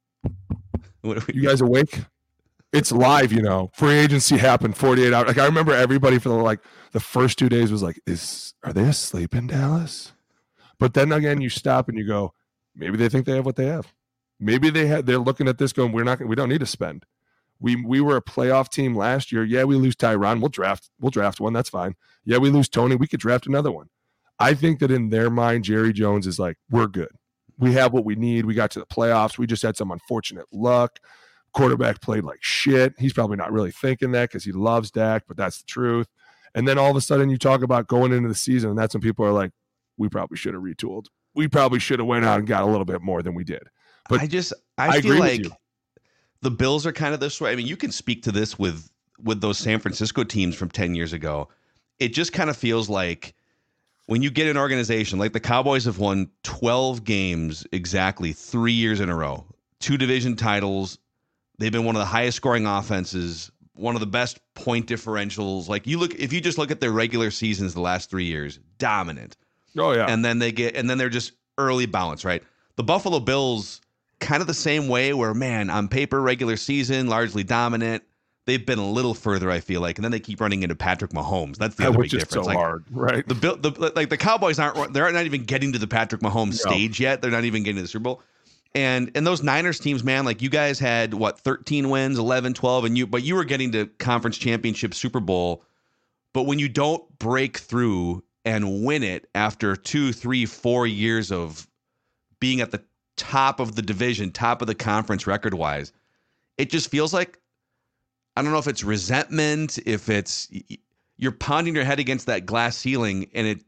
you guys awake? It's live, Free agency happened 48 hours. Like I remember everybody for the first 2 days was like, are they asleep in Dallas? But then again, you stop and you go, maybe they think they have what they have. Maybe they're looking at this going, we don't need to spend. We were a playoff team last year. Yeah, we lose Tyron. We'll draft one. That's fine. Yeah, we lose Tony. We could draft another one. I think that in their mind, Jerry Jones is like, we're good. We have what we need. We got to the playoffs. We just had some unfortunate luck. Quarterback played like shit. He's probably not really thinking that because he loves Dak, but that's the truth. And then all of a sudden you talk about going into the season, and that's when people are like, we probably should have retooled. We probably should have went out and got a little bit more than we did. But I feel like the Bills are kind of this way. I mean, you can speak to this with those San Francisco teams from 10 years ago. It just kind of feels like when you get an organization like the Cowboys have won 12 games exactly 3 years in a row, 2 division titles. They've been one of the highest scoring offenses one of the best point differentials. Like if you just look at their regular seasons the last 3 years, dominant. Oh yeah. And then they're just early bounce, right? The Buffalo Bills, kind of the same way where, man, on paper, regular season, largely dominant. They've been a little further, I feel like, and then they keep running into Patrick Mahomes. That's the other big difference. So hard, right? The Cowboys they're not even getting to the Patrick Mahomes stage yet. They're not even getting to the Super Bowl. And those Niners teams, man, like you guys had 13 wins, 11, 12, but you were getting to conference championship, Super Bowl. But when you don't break through and win it after 2, 3, 4 years of being at the top of the division, top of the conference record-wise, it just feels like, I don't know if it's resentment, if it's you're pounding your head against that glass ceiling, and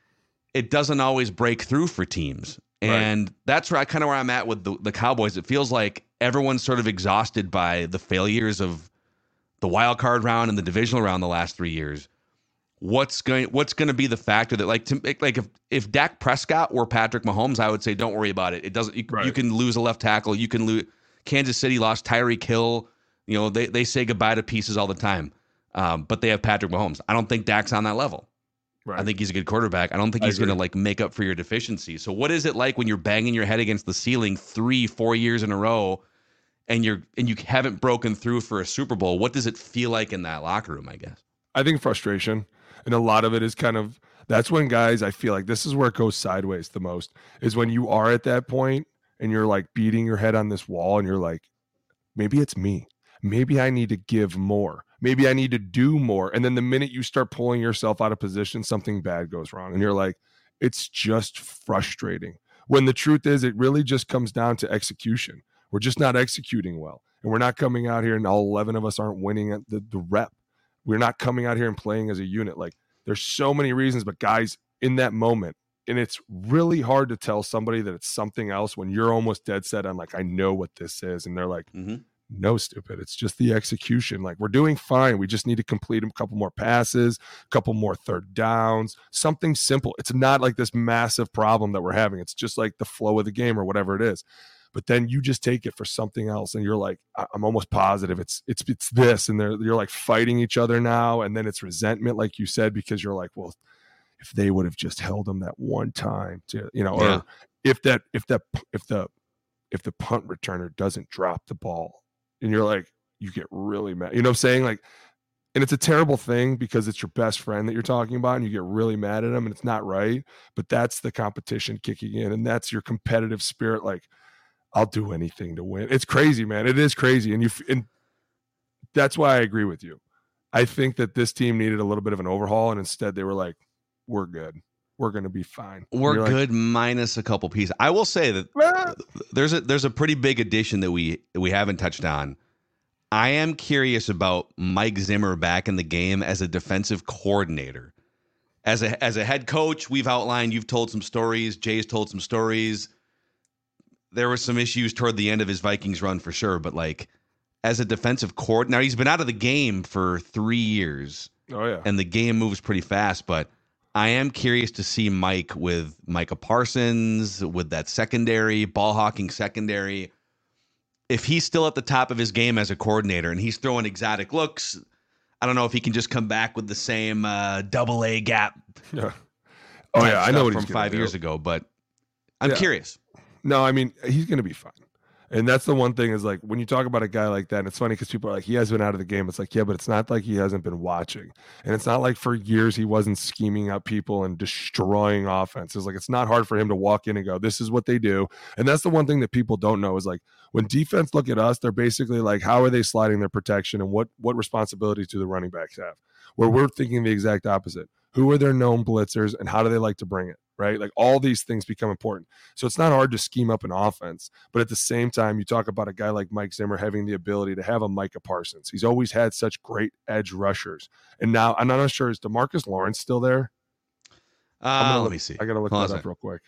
it doesn't always break through for teams. And that's where I'm at with the Cowboys. It feels like everyone's sort of exhausted by the failures of the wild card round and the divisional round the last 3 years. What's going to be the factor that if Dak Prescott were Patrick Mahomes, I would say don't worry about it. It doesn't. You can lose a left tackle. You can lose. Kansas City lost Tyreek Hill. You know, they say goodbye to pieces all the time, but they have Patrick Mahomes. I don't think Dak's on that level. Right. I think he's a good quarterback. I don't think he's going to make up for your deficiency. So what is it like when you're banging your head against the ceiling 3-4 years in a row, and you haven't broken through for a Super Bowl? What does it feel like in that locker room, I guess? I think frustration, and a lot of it is that's when guys, I feel like this is where it goes sideways the most, is when you are at that point and you're like beating your head on this wall and you're like, maybe it's me. Maybe I need to give more. Maybe I need to do more. And then the minute you start pulling yourself out of position, something bad goes wrong. And you're like, it's just frustrating. When the truth is, it really just comes down to execution. We're just not executing well. And we're not coming out here and all 11 of us aren't winning at the rep. We're not coming out here and playing as a unit. Like, there's so many reasons, but guys, in that moment, and it's really hard to tell somebody that it's something else when you're almost dead set on like, I know what this is. And they're like, no, stupid. It's just the execution. Like, we're doing fine. We just need to complete a couple more passes, a couple more third downs, something simple. It's not like this massive problem that we're having. It's just like the flow of the game or whatever it is. But then you just take it for something else, and you're like, I'm almost positive it's this, and you're like fighting each other now, and then it's resentment, like you said, because you're like, well, if they would have just held them that one time, or if the punt returner doesn't drop the ball. And you're like, you get really mad. You know what I'm saying? Like, and it's a terrible thing because it's your best friend that you're talking about and you get really mad at him and it's not right. But that's the competition kicking in, and that's your competitive spirit. Like, I'll do anything to win. It's crazy, man. It is crazy. And that's why I agree with you. I think that this team needed a little bit of an overhaul, and instead they were like, we're good. We're going to be fine. We're good, minus a couple pieces. I will say that there's a pretty big addition that we haven't touched on. I am curious about Mike Zimmer back in the game as a defensive coordinator. As a head coach, we've outlined, you've told some stories, Jay's told some stories. There were some issues toward the end of his Vikings run for sure, but like as a defensive coordinator, now he's been out of the game for 3 years. Oh yeah. And the game moves pretty fast, but I am curious to see Mike with Micah Parsons, with that secondary, ball hawking secondary. If he's still at the top of his game as a coordinator and he's throwing exotic looks, I don't know if he can just come back with the same double A gap. Yeah. Oh yeah, I know what from he's 5 years ago, but I'm curious. No, I mean, he's going to be fine. And that's the one thing is like when you talk about a guy like that, and it's funny because people are like, he has been out of the game. It's like, yeah, but it's not like he hasn't been watching. And it's not like for years he wasn't scheming out people and destroying offenses. Like, it's not hard for him to walk in and go, this is what they do. And that's the one thing that people don't know is like when defense look at us, they're basically like, how are they sliding their protection and what responsibilities do the running backs have? Where we're thinking the exact opposite. Who are their known blitzers and how do they like to bring it? Right? Like all these things become important. So it's not hard to scheme up an offense, but at the same time, you talk about a guy like Mike Zimmer having the ability to have a Micah Parsons. He's always had such great edge rushers. And now I'm not sure, is DeMarcus Lawrence still there? Let me see. I got to look that up real quick.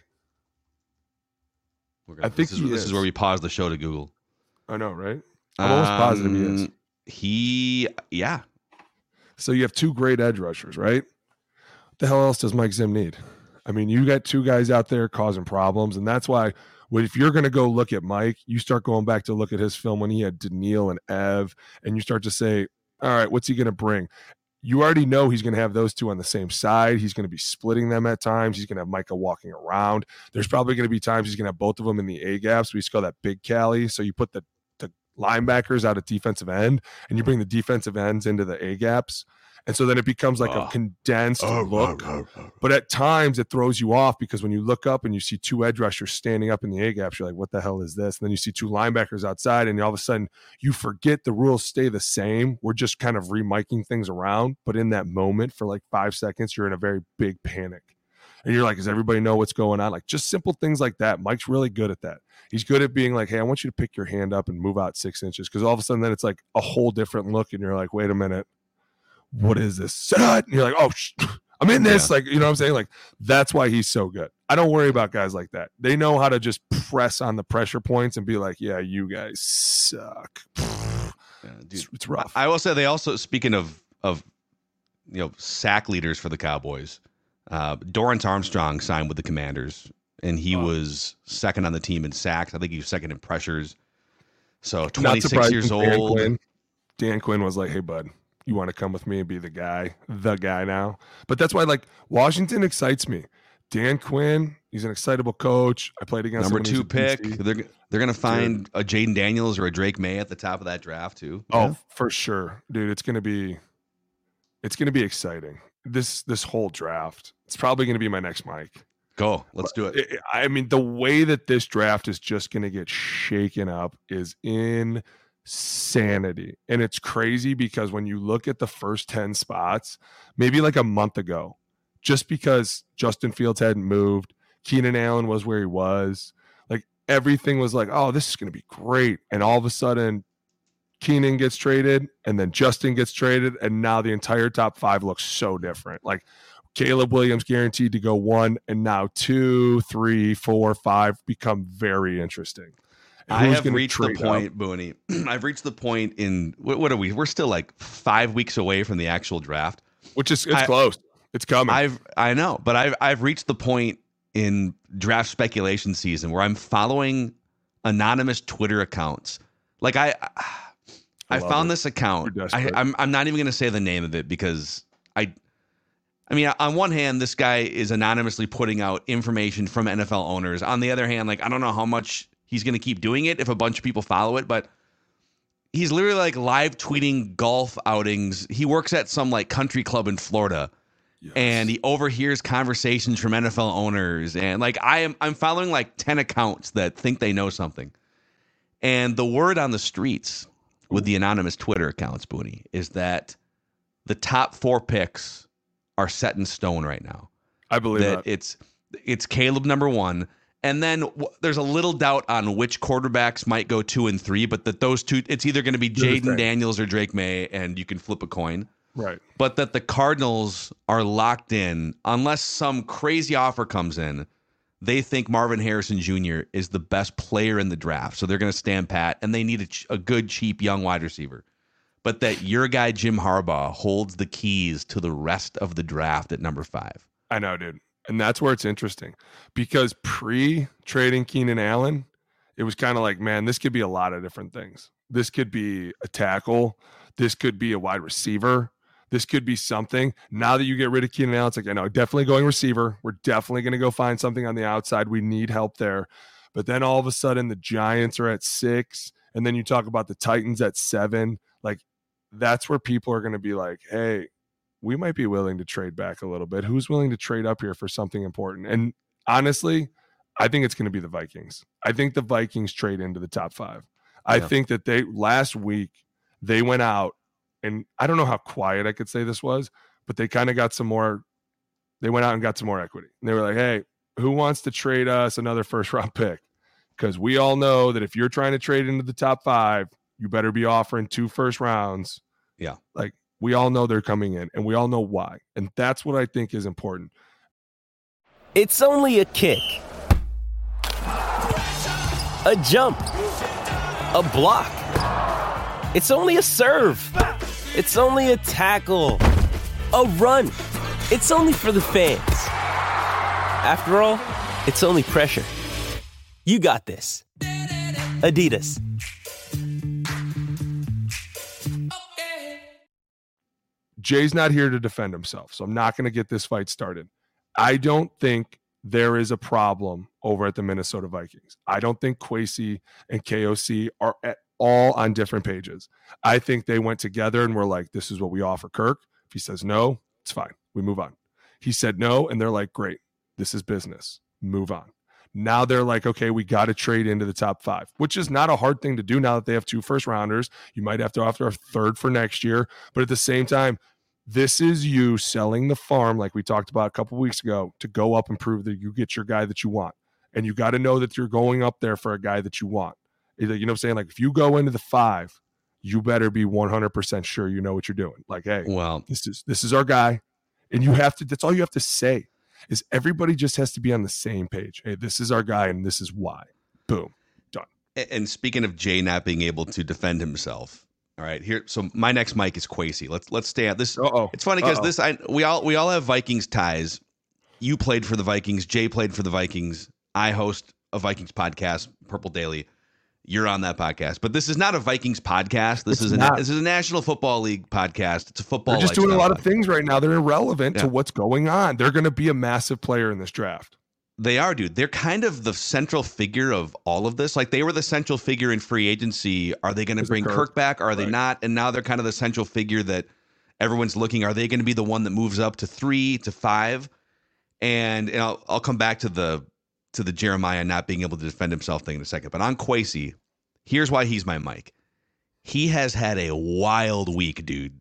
I think this is where we pause the show to Google. I know, right? I'm almost positive he is. Yeah. So you have two great edge rushers, right? What the hell else does Mike Zim need? I mean, you got two guys out there causing problems, and that's why if you're going to go look at Mike, you start going back to look at his film when he had Daniil and Ev, and you start to say, all right, what's he going to bring? You already know he's going to have those two on the same side. He's going to be splitting them at times. He's going to have Micah walking around. There's probably going to be times he's going to have both of them in the A gaps. We just call that big Cali. So you put the linebackers out at defensive end, and you bring the defensive ends into the A gaps. And so then it becomes like a condensed look. But at times it throws you off because when you look up and you see two edge rushers standing up in the A gaps, you're like, what the hell is this? And then you see two linebackers outside, and all of a sudden you forget the rules stay the same. We're just kind of remiking things around. But in that moment for like 5 seconds, you're in a very big panic. And you're like, does everybody know what's going on? Like just simple things like that. Mike's really good at that. He's good at being like, hey, I want you to pick your hand up and move out 6 inches. Because all of a sudden then it's like a whole different look. And you're like, wait a minute. What is this? And you're like, oh, I'm in this. Like, you know what I'm saying? Like, that's why he's so good. I don't worry about guys like that. They know how to just press on the pressure points and be like, yeah, you guys suck. Yeah, dude, it's rough. I will say they also, speaking of sack leaders for the Cowboys, Dorrance Armstrong signed with the Commanders, and he was second on the team in sacks. I think he was second in pressures. So 26 years old. Dan Quinn was like, hey, bud, you want to come with me and be the guy now? But that's why, like, Washington excites me. Dan Quinn, he's an excitable coach. I played against number 2 pick. They're going to find a Jaden Daniels or a Drake May at the top of that draft too. Oh, for sure, dude. It's going to be exciting. This whole draft. It's probably going to be my next mic. Go. Let's do it. I mean, the way that this draft is just going to get shaken up is insanity. And it's crazy because when you look at the first 10 spots, maybe like a month ago, just because Justin Fields hadn't moved, Keenan Allen was where he was, like everything was like, oh, this is going to be great. And all of a sudden Keenan gets traded and then Justin gets traded. And now the entire top 5 looks so different. Like Caleb Williams guaranteed to go 1, and now 2, 3, 4, 5 become very interesting. I have reached the point, Booney. I've reached the point in what are we? We're still like 5 weeks away from the actual draft, which is close. It's coming. I know, but I've reached the point in draft speculation season where I'm following anonymous Twitter accounts. Like I found this account. I'm not even going to say the name of it because I mean, on one hand, this guy is anonymously putting out information from NFL owners. On the other hand, like I don't know how much he's going to keep doing it if a bunch of people follow it, but he's literally like live tweeting golf outings. He works at some like country club in Florida, and he overhears conversations from NFL owners. And like I'm following like 10 accounts that think they know something. And the word on the streets with the anonymous Twitter accounts, Booney, is that the top 4 picks are set in stone right now. I believe that. It's Caleb number 1. And then there's a little doubt on which quarterbacks might go 2 and 3, but that those two, it's either going to be Jaden Daniels or Drake May, and you can flip a coin. Right. But that the Cardinals are locked in, unless some crazy offer comes in, they think Marvin Harrison Jr. is the best player in the draft. So they're going to stand pat, and they need a good, cheap, young wide receiver. But that your guy, Jim Harbaugh, holds the keys to the rest of the draft at number 5. I know, dude. And that's where it's interesting because pre-trading Keenan Allen, it was kind of like, man, this could be a lot of different things. This could be a tackle. This could be a wide receiver. This could be something. Now that you get rid of Keenan Allen, it's like, I know, definitely going receiver. We're definitely going to go find something on the outside. We need help there. But then all of a sudden the Giants are at 6, and then you talk about the Titans at 7. Like that's where people are going to be like, hey, we might be willing to trade back a little bit. Who's willing to trade up here for something important? And honestly, I think it's going to be the Vikings. I think the Vikings trade into the top 5. I think that last week they went out, and I don't know how quiet I could say this was, but they kind of got some more. They went out and got some more equity. And they were like, hey, who wants to trade us another first-round pick? Because we all know that if you're trying to trade into the top 5, you better be offering 2 first rounds. Yeah. Like, we all know they're coming in, and we all know why. And that's what I think is important. It's only a kick, a jump, a block. It's only a serve. It's only a tackle, a run. It's only for the fans. After all, it's only pressure. You got this. Adidas. Jay's not here to defend himself, so I'm not going to get this fight started. I don't think there is a problem over at the Minnesota Vikings. I don't think Kwesi and KOC are at all on different pages. I think they went together and were like, this is what we offer Kirk. If he says no, it's fine. We move on. He said no, and they're like, great, this is business. Move on. Now they're like, okay, we got to trade into the top 5, which is not a hard thing to do now that they have 2 first-rounders. You might have to offer a third for next year. But at the same time, this is you selling the farm, like we talked about a couple weeks ago, to go up and prove that you get your guy that you want. And you got to know that you're going up there for a guy that you want. You know what I'm saying? Like, if you go into the 5, you better be 100% sure you know what you're doing. Like, hey, well, this is our guy. And you have to, that's all you have to say, is everybody just has to be on the same page. Hey, this is our guy and this is why. Boom. Done. And speaking of Jay not being able to defend himself, all right, here. So my next mic is Kwesi. Let's stay at this. It's funny because we all have Vikings ties. You played for the Vikings. Jay played for the Vikings. I host a Vikings podcast, Purple Daily. You're on that podcast, but this is not a Vikings podcast. This is a National Football League podcast. It's a football. They're just doing a lot of things right now that are irrelevant to what's going on. They're going to be a massive player in this draft. They are, dude. They're kind of the central figure of all of this. Like, they were the central figure in free agency. Are they going to bring Kirk back? Are they not? And now they're kind of the central figure that everyone's looking. Are they going to be the one that moves up to 3 to 5? And I'll come back to the Jeremiah not being able to defend himself thing in a second. But on Kwesi, here's why he's my mic. He has had a wild week, dude.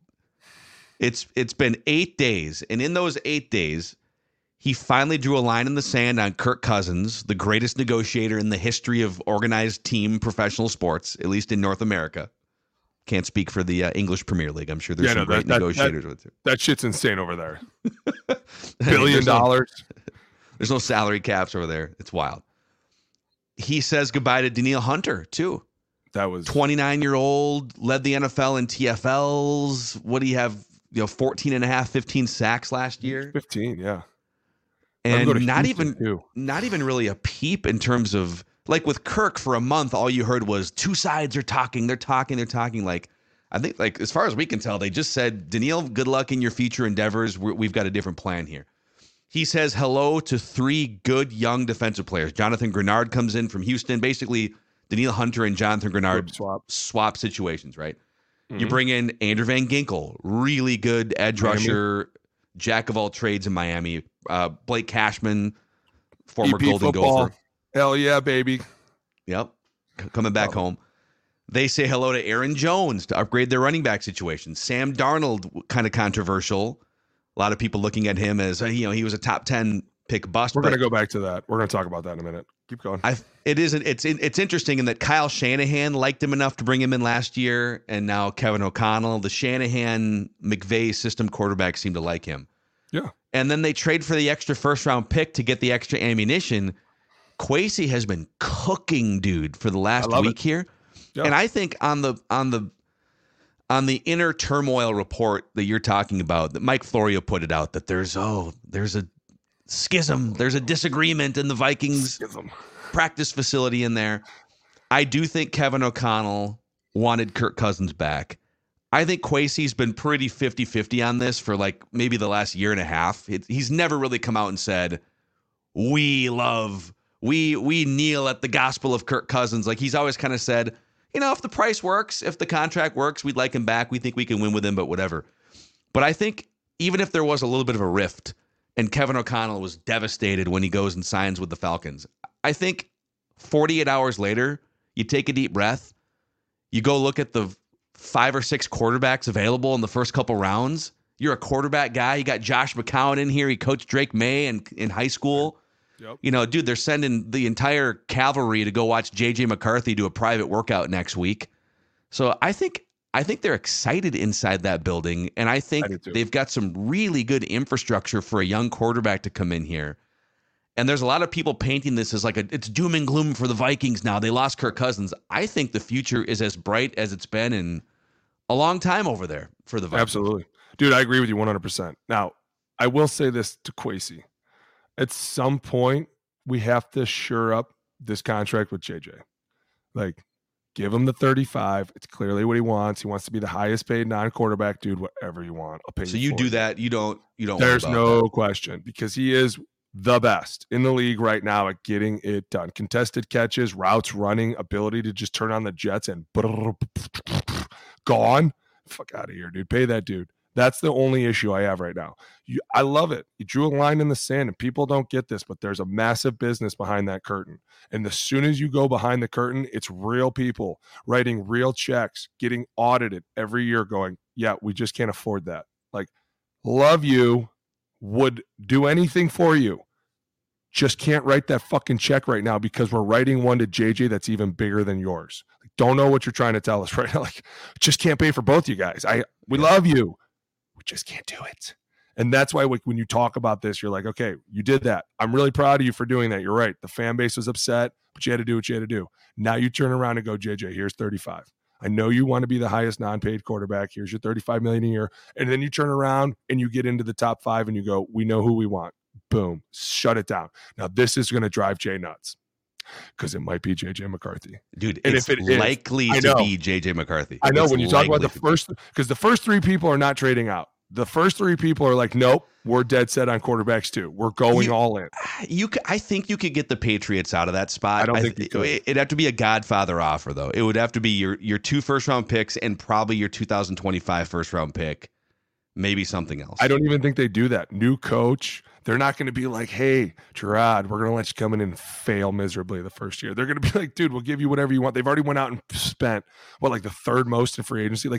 It's been 8 days, and in those 8 days, he finally drew a line in the sand on Kirk Cousins, the greatest negotiator in the history of organized team professional sports, at least in North America. Can't speak for the English Premier League. I'm sure there's some great negotiators with it. That shit's insane over there. $1 billion. There's no salary caps over there. It's wild. He says goodbye to Danielle Hunter, too. That was 29-year-old, led the NFL in TFLs. What do you have? 14 and a half, 15 sacks last year. 15, yeah. And not even really a peep in terms of, like, with Kirk for a month, all you heard was two sides are talking. They're talking. Like, I think, like, as far as we can tell, they just said, Danielle, good luck in your future endeavors. We've got a different plan here. He says hello to 3 good young defensive players. Jonathan Grenard comes in from Houston. Basically, Danielle Hunter and Jonathan Grenard swap situations, right? Mm-hmm. You bring in Andrew Van Ginkel, really good edge rusher, jack of all trades in Miami. Blake Cashman, former EP Golden football. Gopher. Hell yeah, baby. Yep. Coming back home. They say hello to Aaron Jones to upgrade their running back situation. Sam Darnold, kind of controversial. A lot of people looking at him as, he was a top 10 pick bust. We're going to go back to that. We're going to talk about that in a minute. Keep going. It's interesting in that Kyle Shanahan liked him enough to bring him in last year, and now Kevin O'Connell, the Shanahan-McVay system quarterback, seem to like him. Yeah. And then they trade for the extra first-round pick to get the extra ammunition. Kwesi has been cooking, dude, for the last week here. Yeah. And I think on the inner turmoil report that you're talking about, that Mike Florio put it out, that there's a schism, there's a disagreement in the Vikings practice facility in there. I do think Kevin O'Connell wanted Kirk Cousins back. I think Kwesi's been pretty 50-50 on this for like maybe the last year and a half. He's never really come out and said, we kneel at the gospel of Kirk Cousins. Like, he's always kind of said, if the price works, if the contract works, we'd like him back. We think we can win with him, but whatever. But I think even if there was a little bit of a rift and Kevin O'Connell was devastated when he goes and signs with the Falcons, I think 48 hours later, you take a deep breath, you go look at the 5 or 6 quarterbacks available in the first couple rounds. You're a quarterback guy. You got Josh McCown in here. He coached Drake May in high school. Yep. Dude, they're sending the entire cavalry to go watch J.J. McCarthy do a private workout next week. So I think they're excited inside that building, and I think they've got some really good infrastructure for a young quarterback to come in here. And there's a lot of people painting this as like it's doom and gloom for the Vikings now. They lost Kirk Cousins. I think the future is as bright as it's been in a long time over there for the Vikings. Absolutely. Dude, I agree with you 100%. Now, I will say this to Kwesi. At some point, we have to shore up this contract with JJ. Like, Give him the 35. It's clearly what he wants. He wants to be the highest paid non-quarterback dude, whatever you want. I'll pay So you you do it. that. You don't There's no question, because he is the best in the league right now at getting it done. Contested catches, routes running, ability to just turn on the jets and gone. Fuck out of here, dude. Pay that dude. That's the only issue I have right now. I love it. You drew a line in the sand, and people don't get this, but there's a massive business behind that curtain. And as soon as you go behind the curtain, it's real people writing real checks, getting audited every year going, yeah, we just can't afford that. Like, love you, would do anything for you. Just can't write that fucking check right now because we're writing one to JJ that's even bigger than yours. Like, don't know what you're trying to tell us right now. Like, just can't pay for both you guys. We love you. We just can't do it. And that's why when you talk about this, you're like, okay, you did that. I'm really proud of you for doing that. You're right. The fan base was upset, but you had to do what you had to do. Now you turn around and go, JJ, here's 35. I know you want to be the highest non-paid quarterback. Here's your $35 million a year. And then you turn around and you get into the top 5 and you go, we know who we want. Boom. Shut it down. Now this is going to drive Jay nuts because it might be JJ McCarthy. Dude, and it's likely to be JJ McCarthy. I know it's when you talk about the first, because the first 3 people are not trading out. The first 3 people are like, nope, we're dead set on quarterbacks too. We're going all in. I think you could get the Patriots out of that spot. I don't think you could. It'd have to be a Godfather offer, though. It would have to be your 2 first-round picks and probably your 2025 first-round pick, maybe something else. I don't even think they do that. New coach. They're not going to be like, hey, Gerard, we're going to let you come in and fail miserably the first year. They're going to be like, dude, we'll give you whatever you want. They've already went out and spent, like the 3rd most in free agency.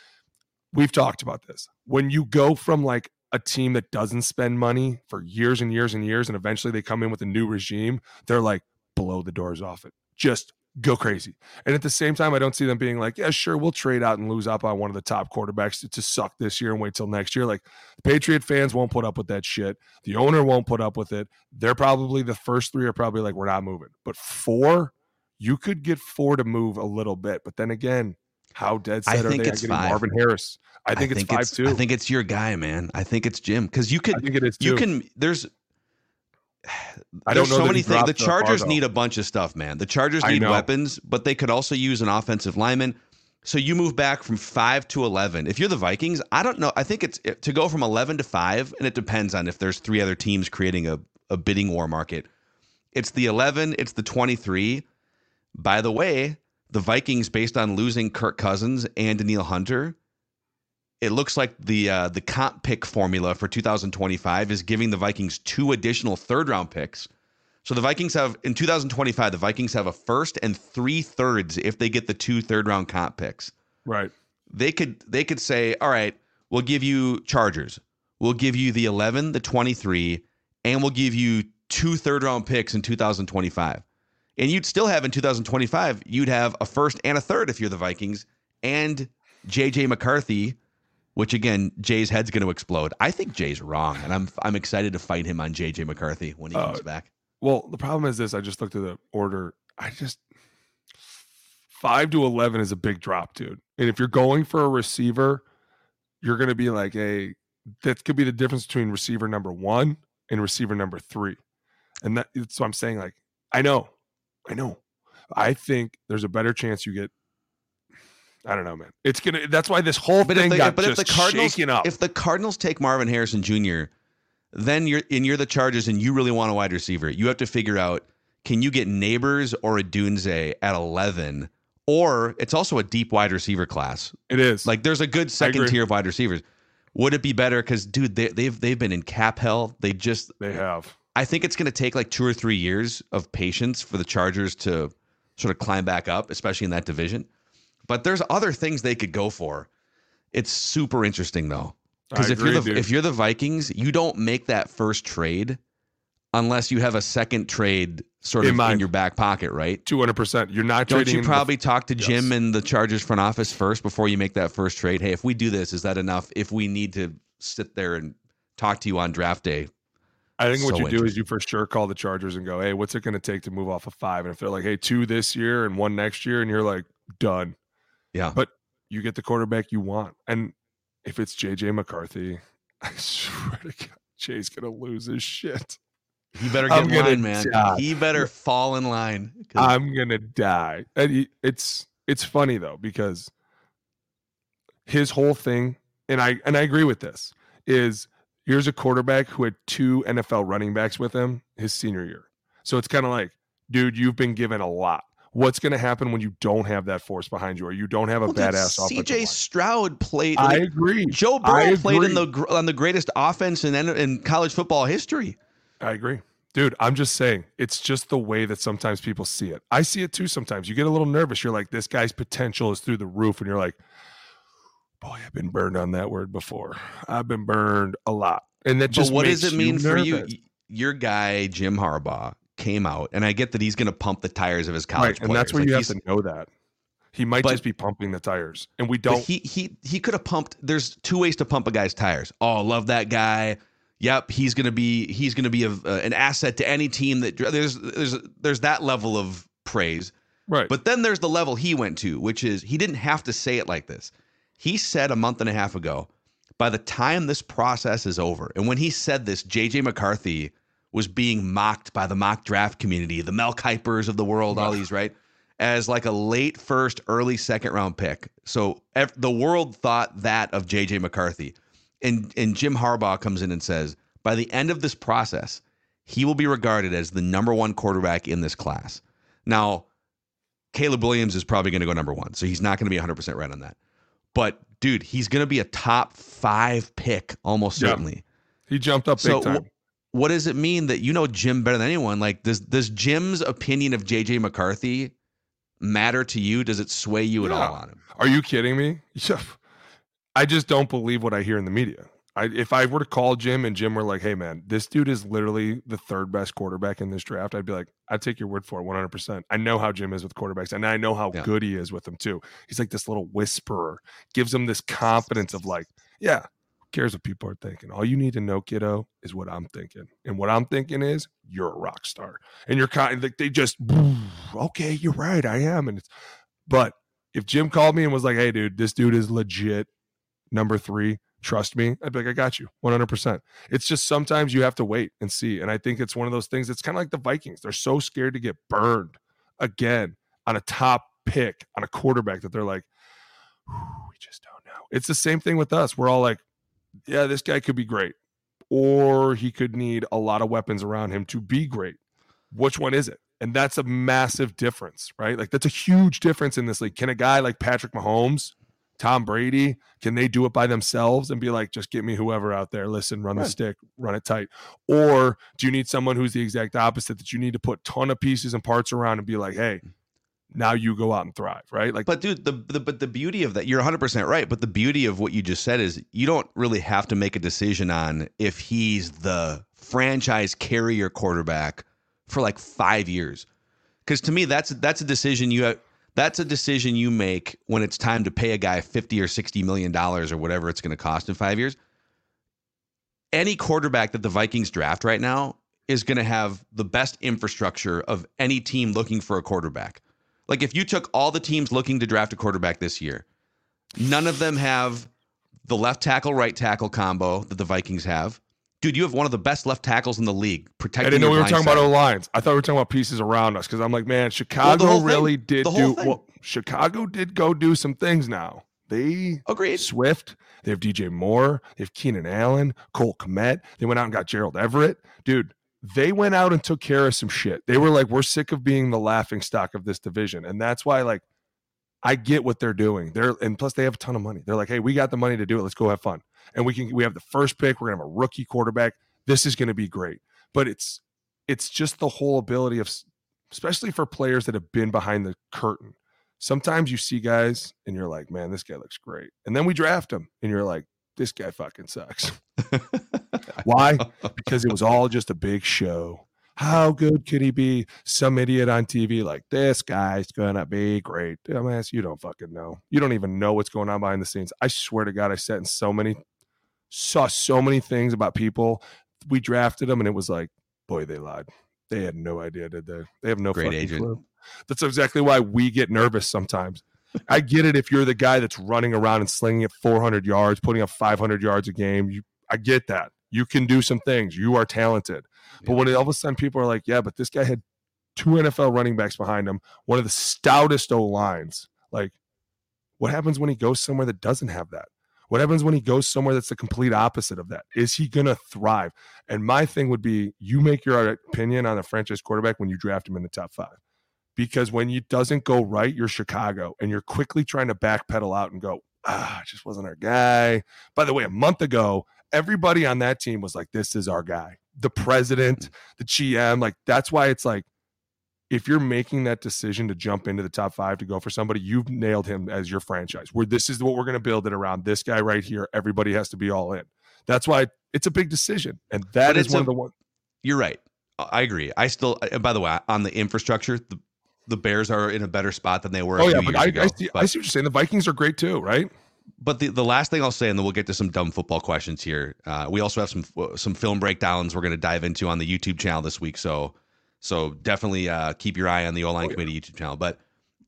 We've talked about this. When you go from like a team that doesn't spend money for years and years and years, and eventually they come in with a new regime, they're like, blow the doors off it. Just go crazy. And at the same time, I don't see them being like, yeah, sure, we'll trade out and lose up on one of the top quarterbacks to suck this year and wait till next year. Like, the Patriot fans won't put up with that shit. The owner won't put up with it. They're probably, the first 3 are probably like, we're not moving. But 4, you could get 4 to move a little bit. But then again, how dead set are they on getting 5. Marvin Harris? I think it's 5 too. I think it's your guy, man. I think it's Jim. Because you could, I think it is too. You can, there's I don't know so many things. The so Chargers need a bunch of stuff, man. The Chargers need weapons, but they could also use an offensive lineman. So you move back from 5 to 11. If you're the Vikings, I don't know. I think it's to go from 11 to 5, and it depends on if there's 3 other teams creating a bidding war market. It's the 11. It's the 23. By the way, the Vikings, based on losing Kirk Cousins and Danielle Hunter, it looks like the comp pick formula for 2025 is giving the Vikings 2 additional 3rd-round picks. So the Vikings have, in 2025, the Vikings have a 1st and 3 thirds if they get the 2 third-round comp picks. Right. They could say, all right, we'll give you Chargers. We'll give you the 11, the 23, and we'll give you 2 third-round picks in 2025. And you'd still have in 2025, you'd have a 1st and a 3rd if you're the Vikings, and JJ McCarthy, which again, Jay's head's going to explode. I think Jay's wrong, and I'm excited to fight him on JJ McCarthy when he comes back. Well, the problem is this. I just looked at the order. 5 to 11 is a big drop, dude. And if you're going for a receiver, you're going to be like, hey, that could be the difference between receiver number 1 and receiver number 3. And that's what I'm saying. Like, I know. I think there's a better chance you get. I don't know, man. It's gonna. That's why this whole thing got just shaken up. If the Cardinals take Marvin Harrison Jr., then you're the Chargers and you really want a wide receiver. You have to figure out, can you get Neighbors or a Dunze at 11? Or it's also a deep wide receiver class. It is. Like, there's a good second tier of wide receivers. Would it be better? Because, dude, they've been in cap hell. They have. I think it's going to take like 2 or 3 years of patience for the Chargers to sort of climb back up, especially in that division. But there's other things they could go for. It's super interesting, though. Because if you're the Vikings, you don't make that first trade unless you have a second trade sort of in your back pocket, right? 200%. You're not trading. Don't you probably talk to Jim and the Chargers front office first before you make that first trade? Hey, if we do this, is that enough? If we need to sit there and talk to you on draft day, I think what you do is you for sure call the Chargers and go, hey, what's it going to take to move off of 5? And if they're like, hey, 2 this year and 1 next year, and you're like, done. Yeah. But you get the quarterback you want. And if it's JJ McCarthy, I swear to God, Jay's going to lose his shit. He better get in line, man. He better fall in line. I'm going to die. And it's It's funny though, because his whole thing, and I agree with this, is here's a quarterback who had 2 NFL running backs with him his senior year. So it's kind of like, dude, you've been given a lot. What's going to happen when you don't have that force behind you, or you don't have a badass offensive line? CJ Stroud played. I agree. Joe Burrow played on the greatest offense in college football history. I agree. Dude, I'm just saying, it's just the way that sometimes people see it. I see it too sometimes. You get a little nervous. You're like, this guy's potential is through the roof. And you're like, boy, I've been burned on that word before. I've been burned a lot. And that just what makes does it mean for you? nervous. Your guy, Jim Harbaugh, came out, and I get that he's going to pump the tires of his college players. And that's where you have to know that. He might just be pumping the tires. And we don't. He could have pumped. There's 2 ways to pump a guy's tires. Oh, love that guy. Yep, he's gonna be an asset to any team that there's that level of praise, right? But then there's the level he went to, which is he didn't have to say it like this. He said a month and a half ago, by the time this process is over, and when he said this, JJ McCarthy was being mocked by the mock draft community, the Mel Kipers of the world, all these, right, as like a late first, early second round pick. So the world thought that of JJ McCarthy. And Jim Harbaugh comes in and says, by the end of this process, he will be regarded as the number 1 quarterback in this class. Now, Caleb Williams is probably going to go number 1, so he's not going to be 100% right on that. But, dude, he's going to be a top 5 pick almost certainly. He jumped up big time. What does it mean that you know Jim better than anyone? Like, does Jim's opinion of J.J. McCarthy matter to you? Does it sway you at all on him? Are you kidding me? I just don't believe what I hear in the media. If I were to call Jim and Jim were like, hey, man, this dude is literally the 3rd best quarterback in this draft, I'd be like, I'd take your word for it 100%. I know how Jim is with quarterbacks, and I know how good he is with them too. He's like this little whisperer, gives them this confidence of like, yeah, who cares what people are thinking? All you need to know, kiddo, is what I'm thinking. And what I'm thinking is you're a rock star. And you're kind of like, they just, okay, you're right, I am. But if Jim called me and was like, hey, dude, this dude is legit number 3, trust me, I'd be like, I got you 100%. It's just sometimes you have to wait and see. And I think it's one of those things. It's kind of like the Vikings. They're so scared to get burned again on a top pick on a quarterback that they're like, we just don't know. It's the same thing with us. We're all like, yeah, this guy could be great, or he could need a lot of weapons around him to be great. Which one is it? And that's a massive difference, right? Like that's a huge difference in this league. Can a guy like Patrick Mahomes, Tom Brady, can they do it by themselves and be like, just get me whoever out there, listen, run the stick, run it tight? Or do you need someone who's the exact opposite, that you need to put a ton of pieces and parts around and be like, hey, now you go out and thrive, right? Like, but dude, the beauty of that, you're 100% right. But the beauty of what you just said is you don't really have to make a decision on if he's the franchise carrier quarterback for like 5 years. Because to me, that's a decision you have. That's a decision you make when it's time to pay a guy $50 or $60 million or whatever it's going to cost in 5 years. Any quarterback that the Vikings draft right now is going to have the best infrastructure of any team looking for a quarterback. Like if you took all the teams looking to draft a quarterback this year, none of them have the left tackle, right tackle combo that the Vikings have. Dude, you have one of the best left tackles in the league. Protecting I didn't know we were talking side. about O-lines. I thought we were talking about pieces around us because I'm like, man, Chicago Chicago did go do some things now. They agreed. Swift. They have DJ Moore. They have Keenan Allen, Cole Kmet. They went out and got Gerald Everett. Dude, they went out and took care of some shit. They were like, we're sick of being the laughing stock of this division. And that's why, like, I get what they're doing. And plus they have a ton of money. They're like, hey, we got the money to do it. Let's go have fun. And we have the first pick. We're gonna have a rookie quarterback. This is gonna be great. But it's just the whole ability of, especially for players that have been behind the curtain. Sometimes you see guys and you're like, man, this guy looks great. And then we draft him and you're like, this guy fucking sucks. Why? Because it was all just a big show. How good could he be? Some idiot on TV like, this guy's gonna be great. Dumbass, you don't fucking know. You don't even know what's going on behind the scenes. I swear to God, I saw so many things about people. We drafted them and it was like, boy, they lied. They had no idea, did they? They have no great fucking agent. clue. That's exactly why we get nervous sometimes. I get it if you're the guy that's running around and slinging it 400 yards, putting up 500 yards a game. I get that. You can do some things. You are talented. But when all of a sudden people are like, yeah, but this guy had 2 NFL running backs behind him, one of the stoutest O-lines. Like, what happens when he goes somewhere that doesn't have that? What happens when he goes somewhere that's the complete opposite of that? Is he going to thrive? And my thing would be, you make your opinion on a franchise quarterback when you draft him in the top 5. Because when it doesn't go right, you're Chicago, and you're quickly trying to backpedal out and go, it just wasn't our guy. By the way, a month ago, everybody on that team was like, this is our guy. The president, the GM, like, that's why it's like, if you're making that decision to jump into the top 5 to go for somebody, you've nailed him as your franchise. Where this is what we're going to build it around. This guy right here, everybody has to be all in. That's why it's a big decision. And that is one of the ones. You're right. I agree. I still, by the way, on the infrastructure, the Bears are in a better spot than they were a few years ago. I see what you're saying. The Vikings are great too, right? But the last thing I'll say, and then we'll get to some dumb football questions here. We also have some film breakdowns we're going to dive into on the YouTube channel this week. So definitely keep your eye on the O-Line Committee YouTube channel. But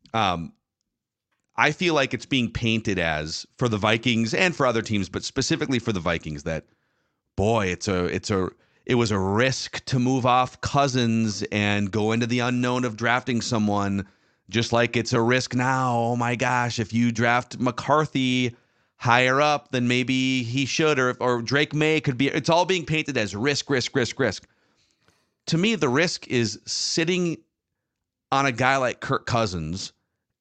I feel like it's being painted as, for the Vikings and for other teams, but specifically for the Vikings, that, boy, it was a risk to move off Cousins and go into the unknown of drafting someone, just like it's a risk now. Oh my gosh, if you draft McCarthy higher up, then maybe he should, or Drake May could be. It's all being painted as risk. To me, the risk is sitting on a guy like Kirk Cousins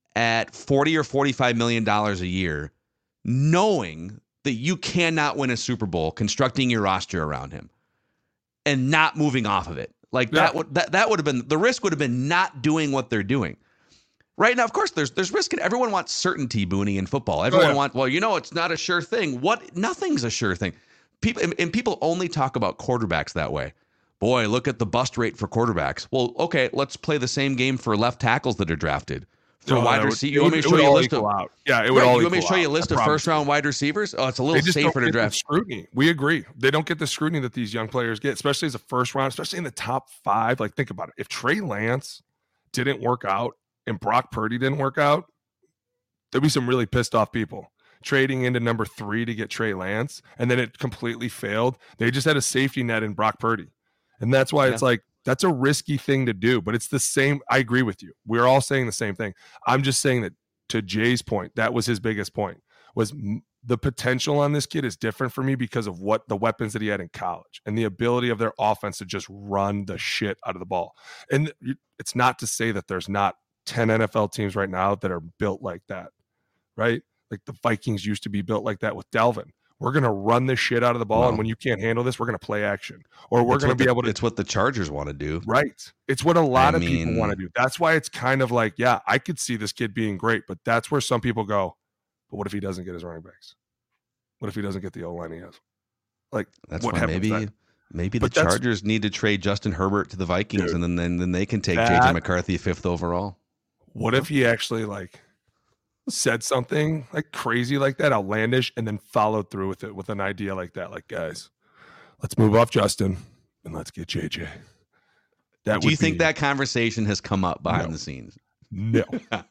at $40 or $45 million a year, knowing that you cannot win a Super Bowl constructing your roster around him and not moving off of it. Like, that would have been, the risk would have been not doing what they're doing. Right now, of course, there's risk. Everyone wants certainty, Booney, in football. Everyone wants, it's not a sure thing. Nothing's a sure thing. People only talk about quarterbacks that way. Boy, look at the bust rate for quarterbacks. Well, okay, let's play the same game for left tackles that are drafted. For wide receivers, you want me to show you a list of? Yeah, it would all. You want me to show you a list of first-round wide receivers? Oh, it's a little safer to draft. Scrutiny. We agree. They don't get the scrutiny that these young players get, especially as a first round, especially in the top 5. Like, think about it. If Trey Lance didn't work out and Brock Purdy didn't work out, there'd be some really pissed off people trading into number 3 to get Trey Lance, and then it completely failed. They just had a safety net in Brock Purdy. And that's why it's like, that's a risky thing to do, but it's the same. I agree with you. We're all saying the same thing. I'm just saying that, to Jay's point, that was his biggest point, was the potential on this kid is different for me because of what the weapons that he had in college and the ability of their offense to just run the shit out of the ball. And it's not to say that there's not 10 NFL teams right now that are built like that, right? Like the Vikings used to be built like that with Dalvin. We're going to run the shit out of the ball, and when you can't handle this, we're going to play action. Or we're going to be able to... It's what the Chargers want to do. Right. It's what a lot of people want to do. That's why it's kind of like, yeah, I could see this kid being great, but that's where some people go, but what if he doesn't get his running backs? What if he doesn't get the O-line he has? Like, that's what happens maybe the Chargers need to trade Justin Herbert to the Vikings, and then they can take J.J. McCarthy 5th overall. What if he actually, like, said something like crazy like that, outlandish, and then followed through with it with an idea like that? Like, guys, let's move off Justin and let's get JJ. Do you think that conversation has come up behind the scenes? No.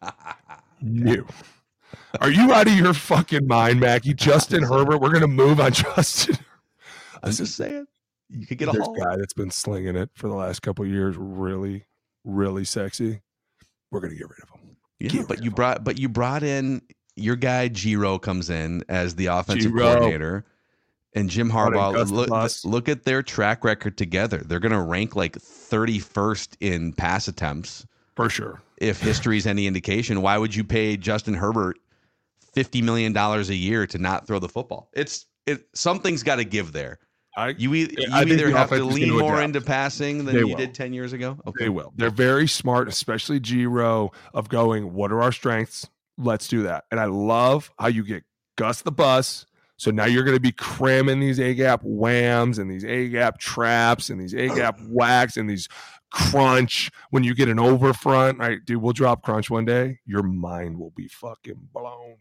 No. Are you out of your fucking mind, Mackie? Justin Herbert, we're going to move on Justin. I'm just saying. You could get a guy that's been slinging it for the last couple of years, really, really sexy. We're going to get rid of him. Yeah, but you brought in your guy Giro comes in as the offensive coordinator, and Jim Harbaugh. Look at their track record together. They're going to rank like 31st in pass attempts for sure. If history's any indication, why would you pay Justin Herbert $50 million a year to not throw the football? Something's got to give there. You either have to lean more into passing than you did 10 years ago. Okay. They will. They're very smart, especially Giro, of going, what are our strengths? Let's do that. And I love how you get Gus the Bus. So now you're going to be cramming these A-gap whams and these A-gap traps and these A-gap whacks and these crunch when you get an over front. Right, dude, we'll drop crunch one day. Your mind will be fucking blown.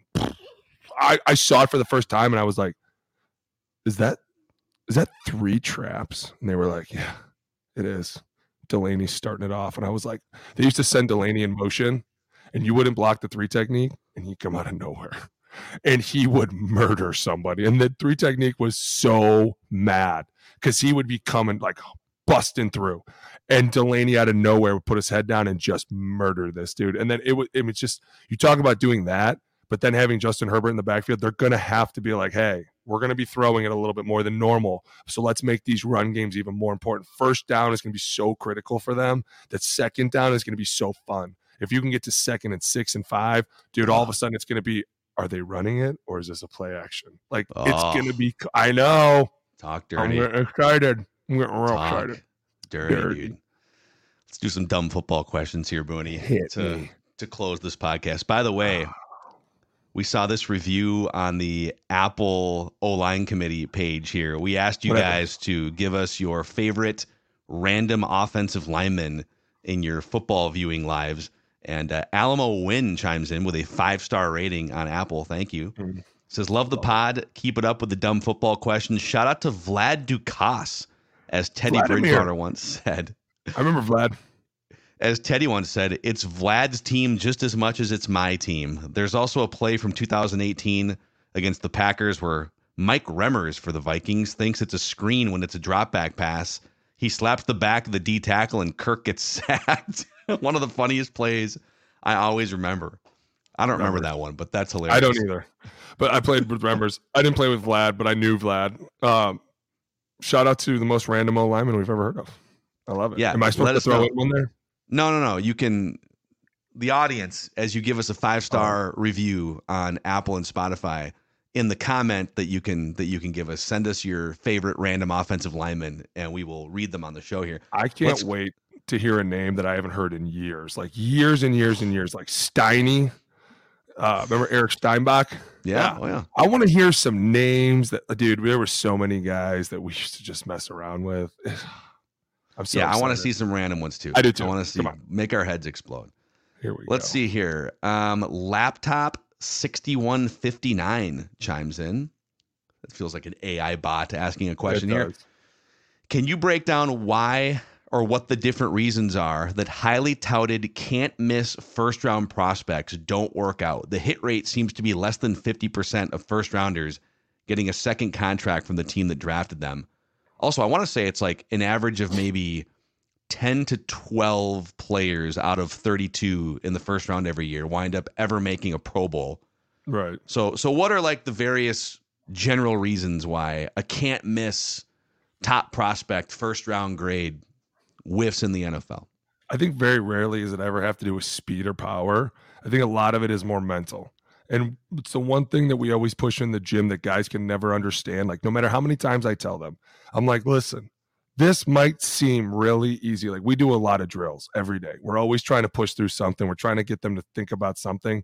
I saw it for the first time and I was like, is that 3 traps? And they were like, yeah, it is. Delaney's starting it off. And I was like, they used to send Delaney in motion and you wouldn't block the 3 technique and he'd come out of nowhere and he would murder somebody. And the 3 technique was so mad because he would be coming like busting through. And Delaney out of nowhere would put his head down and just murder this dude. And then it was just, you talk about doing that, but then having Justin Herbert in the backfield, they're going to have to be like, hey, we're going to be throwing it a little bit more than normal. So let's make these run games even more important. First down is going to be so critical for them that second down is going to be so fun. If you can get to 2nd and 6 and 5, dude, all of a sudden it's going to be, are they running it or is this a play action? Like it's going to be, I know. Talk dirty. I'm excited. I'm getting real excited. Dirty, dude. Let's do some dumb football questions here, Booney, to close this podcast. By the way, we saw this review on the Apple O-line committee page here. We asked you guys to give us your favorite random offensive lineman in your football viewing lives. And Alamo Wynn chimes in with a 5-star rating on Apple. Thank you. Says, love the pod. Keep it up with the dumb football questions. Shout out to Vlad Dukas, as Teddy Bridgewater once said. I remember Vlad. As Teddy once said, it's Vlad's team just as much as it's my team. There's also a play from 2018 against the Packers where Mike Remmers for the Vikings thinks it's a screen when it's a drop back pass. He slaps the back of the D tackle and Kirk gets sacked. One of the funniest plays I always remember. I don't remember that one, but that's hilarious. I don't either. But I played with Remmers. I didn't play with Vlad, but I knew Vlad. Shout out to the most random O-lineman we've ever heard of. I love it. Yeah. Am I supposed to throw in one there? No. You can, the audience, as you give us a 5-star review on Apple and Spotify, in the comment that you can give us, send us your favorite random offensive lineman, and we will read them on the show here. I can't wait to hear a name that I haven't heard in years, like years and years and years, like Steiny. Remember Eric Steinbach? Yeah. Oh, yeah. I want to hear some names that, dude, there were so many guys that we used to just mess around with. I'm so excited. I want to see some random ones too. I do too. I want to see, make our heads explode. Here we go. Let's see here. Laptop 6159 chimes in. It feels like an AI bot asking a question here. Can you break down why or what the different reasons are that highly touted can't miss first round prospects don't work out? The hit rate seems to be less than 50% of first rounders getting a second contract from the team that drafted them. Also, I want to say it's like an average of maybe 10 to 12 players out of 32 in the first round every year wind up ever making a Pro Bowl. Right. So what are like the various general reasons why a can't miss top prospect first round grade whiffs in the NFL? I think very rarely does it ever have to do with speed or power. I think a lot of it is more mental. And it's the one thing that we always push in the gym that guys can never understand. Like, no matter how many times I tell them, I'm like, listen, this might seem really easy. Like, we do a lot of drills every day. We're always trying to push through something. We're trying to get them to think about something.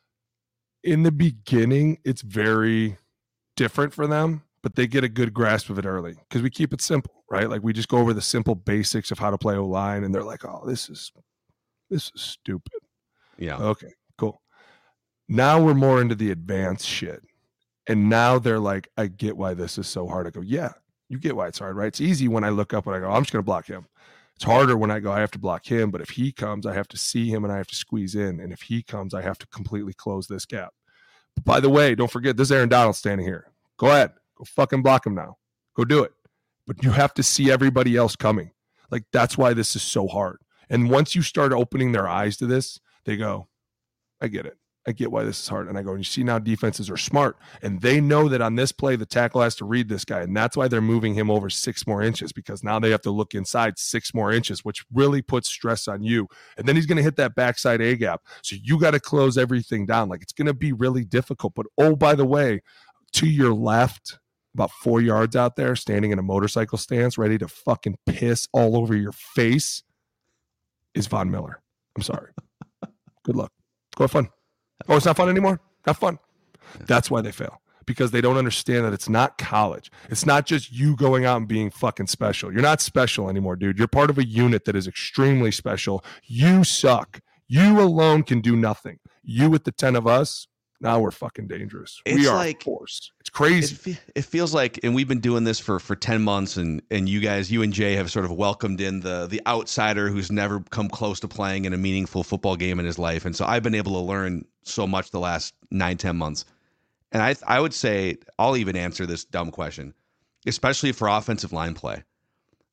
In the beginning, it's very different for them, but they get a good grasp of it early because we keep it simple, right? Like, we just go over the simple basics of how to play O-line, and they're like, oh, this is stupid. Yeah. Okay, cool. Now we're more into the advanced shit. And now they're like, I get why this is so hard. I go, yeah, you get why it's hard, right? It's easy when I look up and I go, I'm just going to block him. It's harder when I go, I have to block him. But if he comes, I have to see him and I have to squeeze in. And if he comes, I have to completely close this gap. But by the way, don't forget, this is Aaron Donald standing here. Go ahead. Go fucking block him now. Go do it. But you have to see everybody else coming. Like, that's why this is so hard. And once you start opening their eyes to this, they go, I get it. I get why this is hard. And I go, and you see now defenses are smart. And they know that on this play, the tackle has to read this guy. And that's why they're moving him over 6 more inches, because now they have to look inside 6 more inches, which really puts stress on you. And then he's going to hit that backside A gap. So you got to close everything down. Like, it's going to be really difficult. But, oh, by the way, to your left, about 4 yards out there, standing in a motorcycle stance, ready to fucking piss all over your face, is Von Miller. I'm sorry. Good luck. Go have fun. Oh, it's not fun anymore? Not fun. That's why they fail, because they don't understand that it's not college. It's not just you going out and being fucking special. You're not special anymore, dude. You're part of a unit that is extremely special. You suck. You alone can do nothing. You with the 10 of us, now we're fucking dangerous. We are like, a force. It's crazy. It feels like, and we've been doing this for 10 months, and you guys, you and Jay have sort of welcomed in the outsider who's never come close to playing in a meaningful football game in his life. And so I've been able to learn so much the last 9-10 months. And I would say, I'll even answer this dumb question, especially for offensive line play.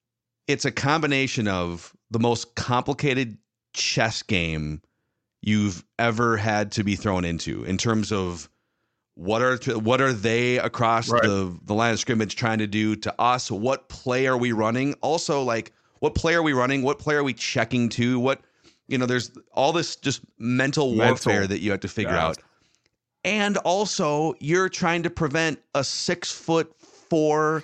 it's a combination of the most complicated chess game you've ever had to be thrown into in terms of what are they across the line of scrimmage trying to do to us? What play are we running? Also, like, what play are we running? What play are we checking to? What, there's all this just mental warfare that you have to figure out. And also, you're trying to prevent a 6'4",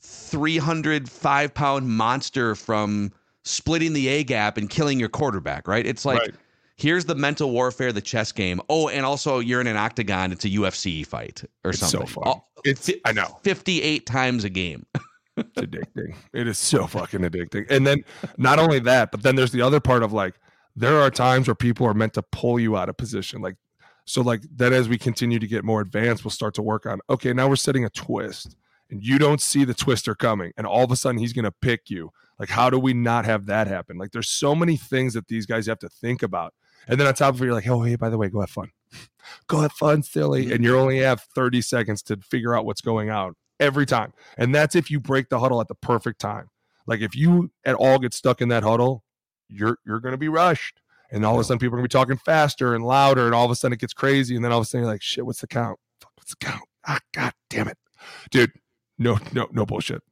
305-pound monster from splitting the A gap and killing your quarterback, right? It's like, here's the mental warfare, the chess game. Oh, and also you're in an octagon. It's a UFC fight or something. So fun. I know. 58 times a game. It's addicting. It is so fucking addicting. And then not only that, but then there's the other part of like, there are times where people are meant to pull you out of position. Like, so like then as we continue to get more advanced, we'll start to work on, okay, now we're setting a twist and you don't see the twister coming. And all of a sudden he's going to pick you. Like, how do we not have that happen? Like, there's so many things that these guys have to think about. And then on top of it, you're like, oh, hey, by the way, go have fun. Go have fun, silly. And you only have 30 seconds to figure out what's going on every time. And that's if you break the huddle at the perfect time. Like, if you at all get stuck in that huddle, you're going to be rushed. And all of a sudden people are going to be talking faster and louder. And all of a sudden it gets crazy. And then all of a sudden you're like, shit, what's the count? Fuck, what's the count? Ah, God damn it. Dude, no bullshit.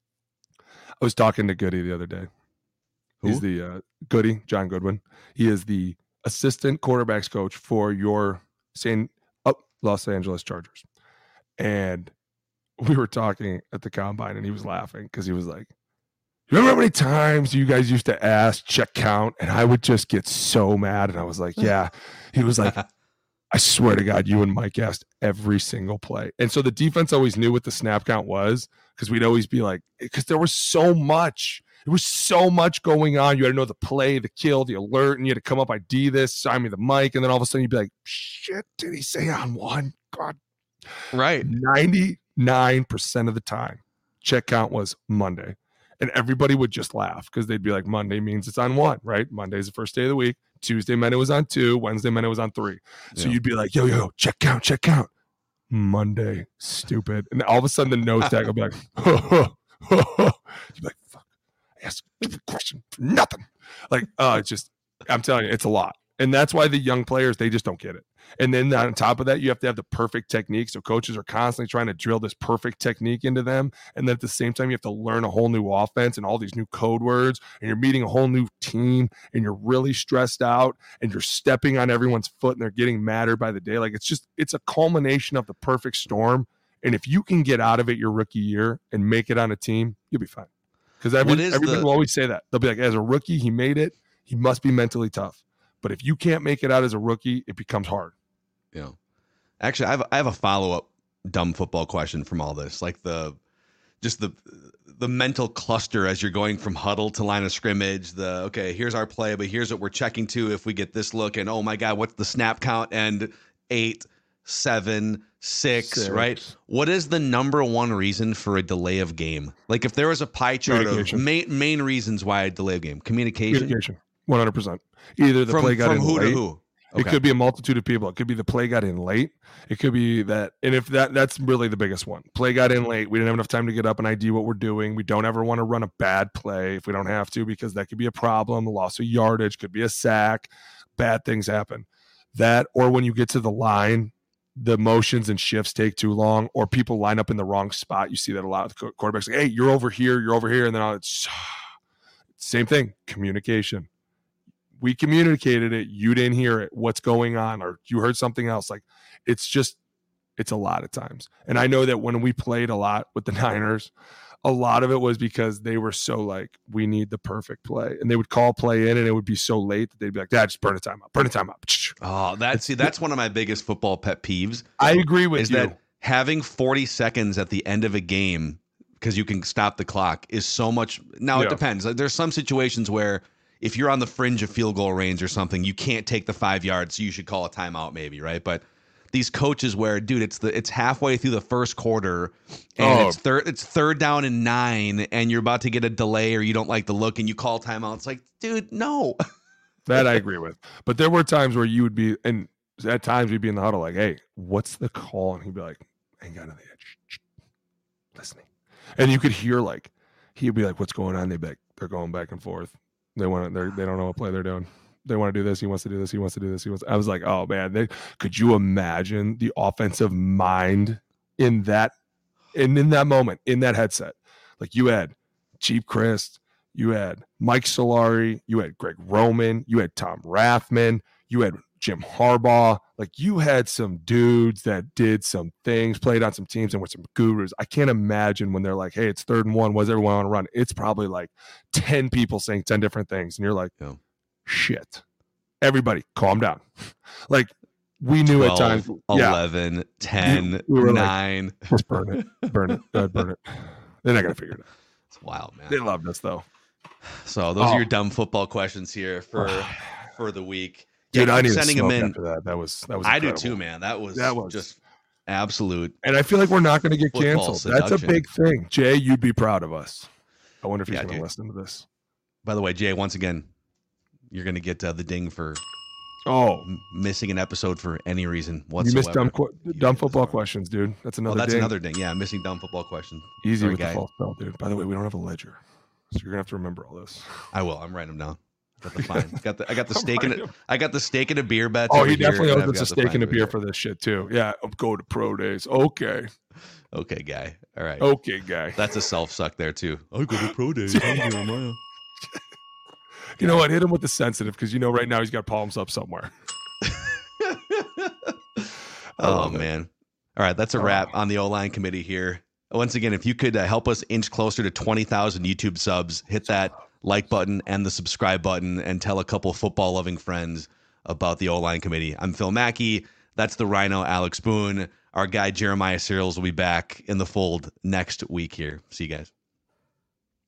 I was talking to Goody the other day. Who? He's the Goody, John Goodwin. He is the assistant quarterbacks coach for your Los Angeles Chargers. And we were talking at the combine and he was laughing because he was like, you remember how many times you guys used to ask check count? And I would just get so mad. And I was like, yeah. He was like, I swear to God, you and Mike asked every single play. And so the defense always knew what the snap count was because we'd always be like, because there was so much. There was so much going on. You had to know the play, the kill, the alert, and you had to come up, ID this, sign me the mic. And then all of a sudden you'd be like, shit, did he say on one? God. Right. 99% of the time, check count was Monday. And everybody would just laugh because they'd be like, Monday means it's on 1, right? Monday's the first day of the week. Tuesday meant it was on 2. Wednesday meant it was on 3. So you'd be like, yo, check count. Monday, stupid. And all of a sudden the nose tag will be like, you'd be like, fuck, I asked a question for nothing. Like, it's just, I'm telling you, it's a lot. And that's why the young players, they just don't get it. And then on top of that, you have to have the perfect technique. So coaches are constantly trying to drill this perfect technique into them. And then at the same time, you have to learn a whole new offense and all these new code words. And you're meeting a whole new team and you're really stressed out and you're stepping on everyone's foot and they're getting madder by the day. Like, it's a culmination of the perfect storm. And if you can get out of it your rookie year and make it on a team, you'll be fine. Because everybody will always say that. They'll be like, as a rookie, he made it. He must be mentally tough. But if you can't make it out as a rookie, it becomes hard. Yeah. Actually, I have a follow-up dumb football question from all this. Like the mental cluster as you're going from huddle to line of scrimmage. Okay, here's our play, but here's what we're checking to if we get this look. And oh my God, what's the snap count? And 8, 7, 6, right? What is the number one reason for a delay of game? Like if there was a pie chart of main reasons why a delay of game, communication, 100%. Either the play got in who late. To who? Okay. It could be a multitude of people. It could be the play got in late. It could be that, and if that's really the biggest one. Play got in late. We didn't have enough time to get up and ID what we're doing. We don't ever want to run a bad play if we don't have to, because that could be a problem. A loss of yardage, could be a sack. Bad things happen. That, or when you get to the line, the motions and shifts take too long, or people line up in the wrong spot. You see that a lot with quarterbacks. Like, hey, you're over here, and then it's same thing. Communication. We communicated it. You didn't hear it. What's going on? Or you heard something else. Like, it's a lot of times. And I know that when we played a lot with the Niners, a lot of it was because they were so like, we need the perfect play. And they would call play in and it would be so late that they'd be like, Dad, just burn a timeout. Oh, that's one of my biggest football pet peeves. I agree with you. That having 40 seconds at the end of a game, because you can stop the clock, is so much. Now, It depends. There's some situations where if you're on the fringe of field goal range or something, you can't take the 5 yards, so you should call a timeout maybe, right? But these coaches where, dude, it's halfway through the first quarter and it's third down and 9 and you're about to get a delay or you don't like the look and you call timeout. It's like, dude, no. That I agree with. But there were times where you would be, and at times we'd be in the huddle like, hey, what's the call? And he'd be like, hang on to the edge. Listening. And you could hear like, he'd be like, what's going on? They'd be like, They're going back and forth. They don't know what play they're doing. They want to do this. He wants to do this. He wants to do this. I was like, oh man, could you imagine the offensive mind in that moment, in that headset? Like, you had Chief Christ, you had Mike Solari, you had Greg Roman, you had Tom Rathman, you had Jim Harbaugh. Like, you had some dudes that did some things, played on some teams, and were some gurus. I can't imagine when they're like, hey, it's 3rd and 1. What does everyone want to run? It's probably like 10 people saying 10 different things. And you're like, shit. Everybody, calm down. Like, we knew 12, at times. 11, 10, we were 9. Like, just burn it. Burn it. Go ahead, burn it. They're not going to figure it out. It's wild, man. They loved us, though. So those are your dumb football questions here for the week. Dude, I need sending them in. After that. That was incredible. I do too, man. That was just absolute. And I feel like we're not going to get canceled. Seduction. That's a big thing. Jay, you'd be proud of us. I wonder if he's going to listen to this. By the way, Jay, once again, you're going to get the ding for missing an episode for any reason whatsoever. You missed dumb football questions, dude. That's another. That's ding. Another ding. Yeah, missing dumb football questions. Easy with the false spell, dude. By the way, we don't have a ledger, so you're gonna have to remember all this. I will. I'm writing them down. Got the fine. I got the steak in it. I got the steak and a beer bet. Oh, he definitely owes us a steak and a beer for this shit too. Yeah, I'm going to pro days. Okay, guy. All right. Okay, guy. That's a self suck there too. I go to pro days. You know what? Hit him with the sensitive, because you know right now he's got palms up somewhere. Oh man. All right, that's a wrap on the O-line committee here. Once again, if you could help us inch closer to 20,000 YouTube subs, hit that like button and the subscribe button, and tell a couple football loving friends about the O-line committee. I'm Phil Mackey. That's the Rhino, Alex Boone. Our guy Jeremiah Searles will be back in the fold next week here. See you guys.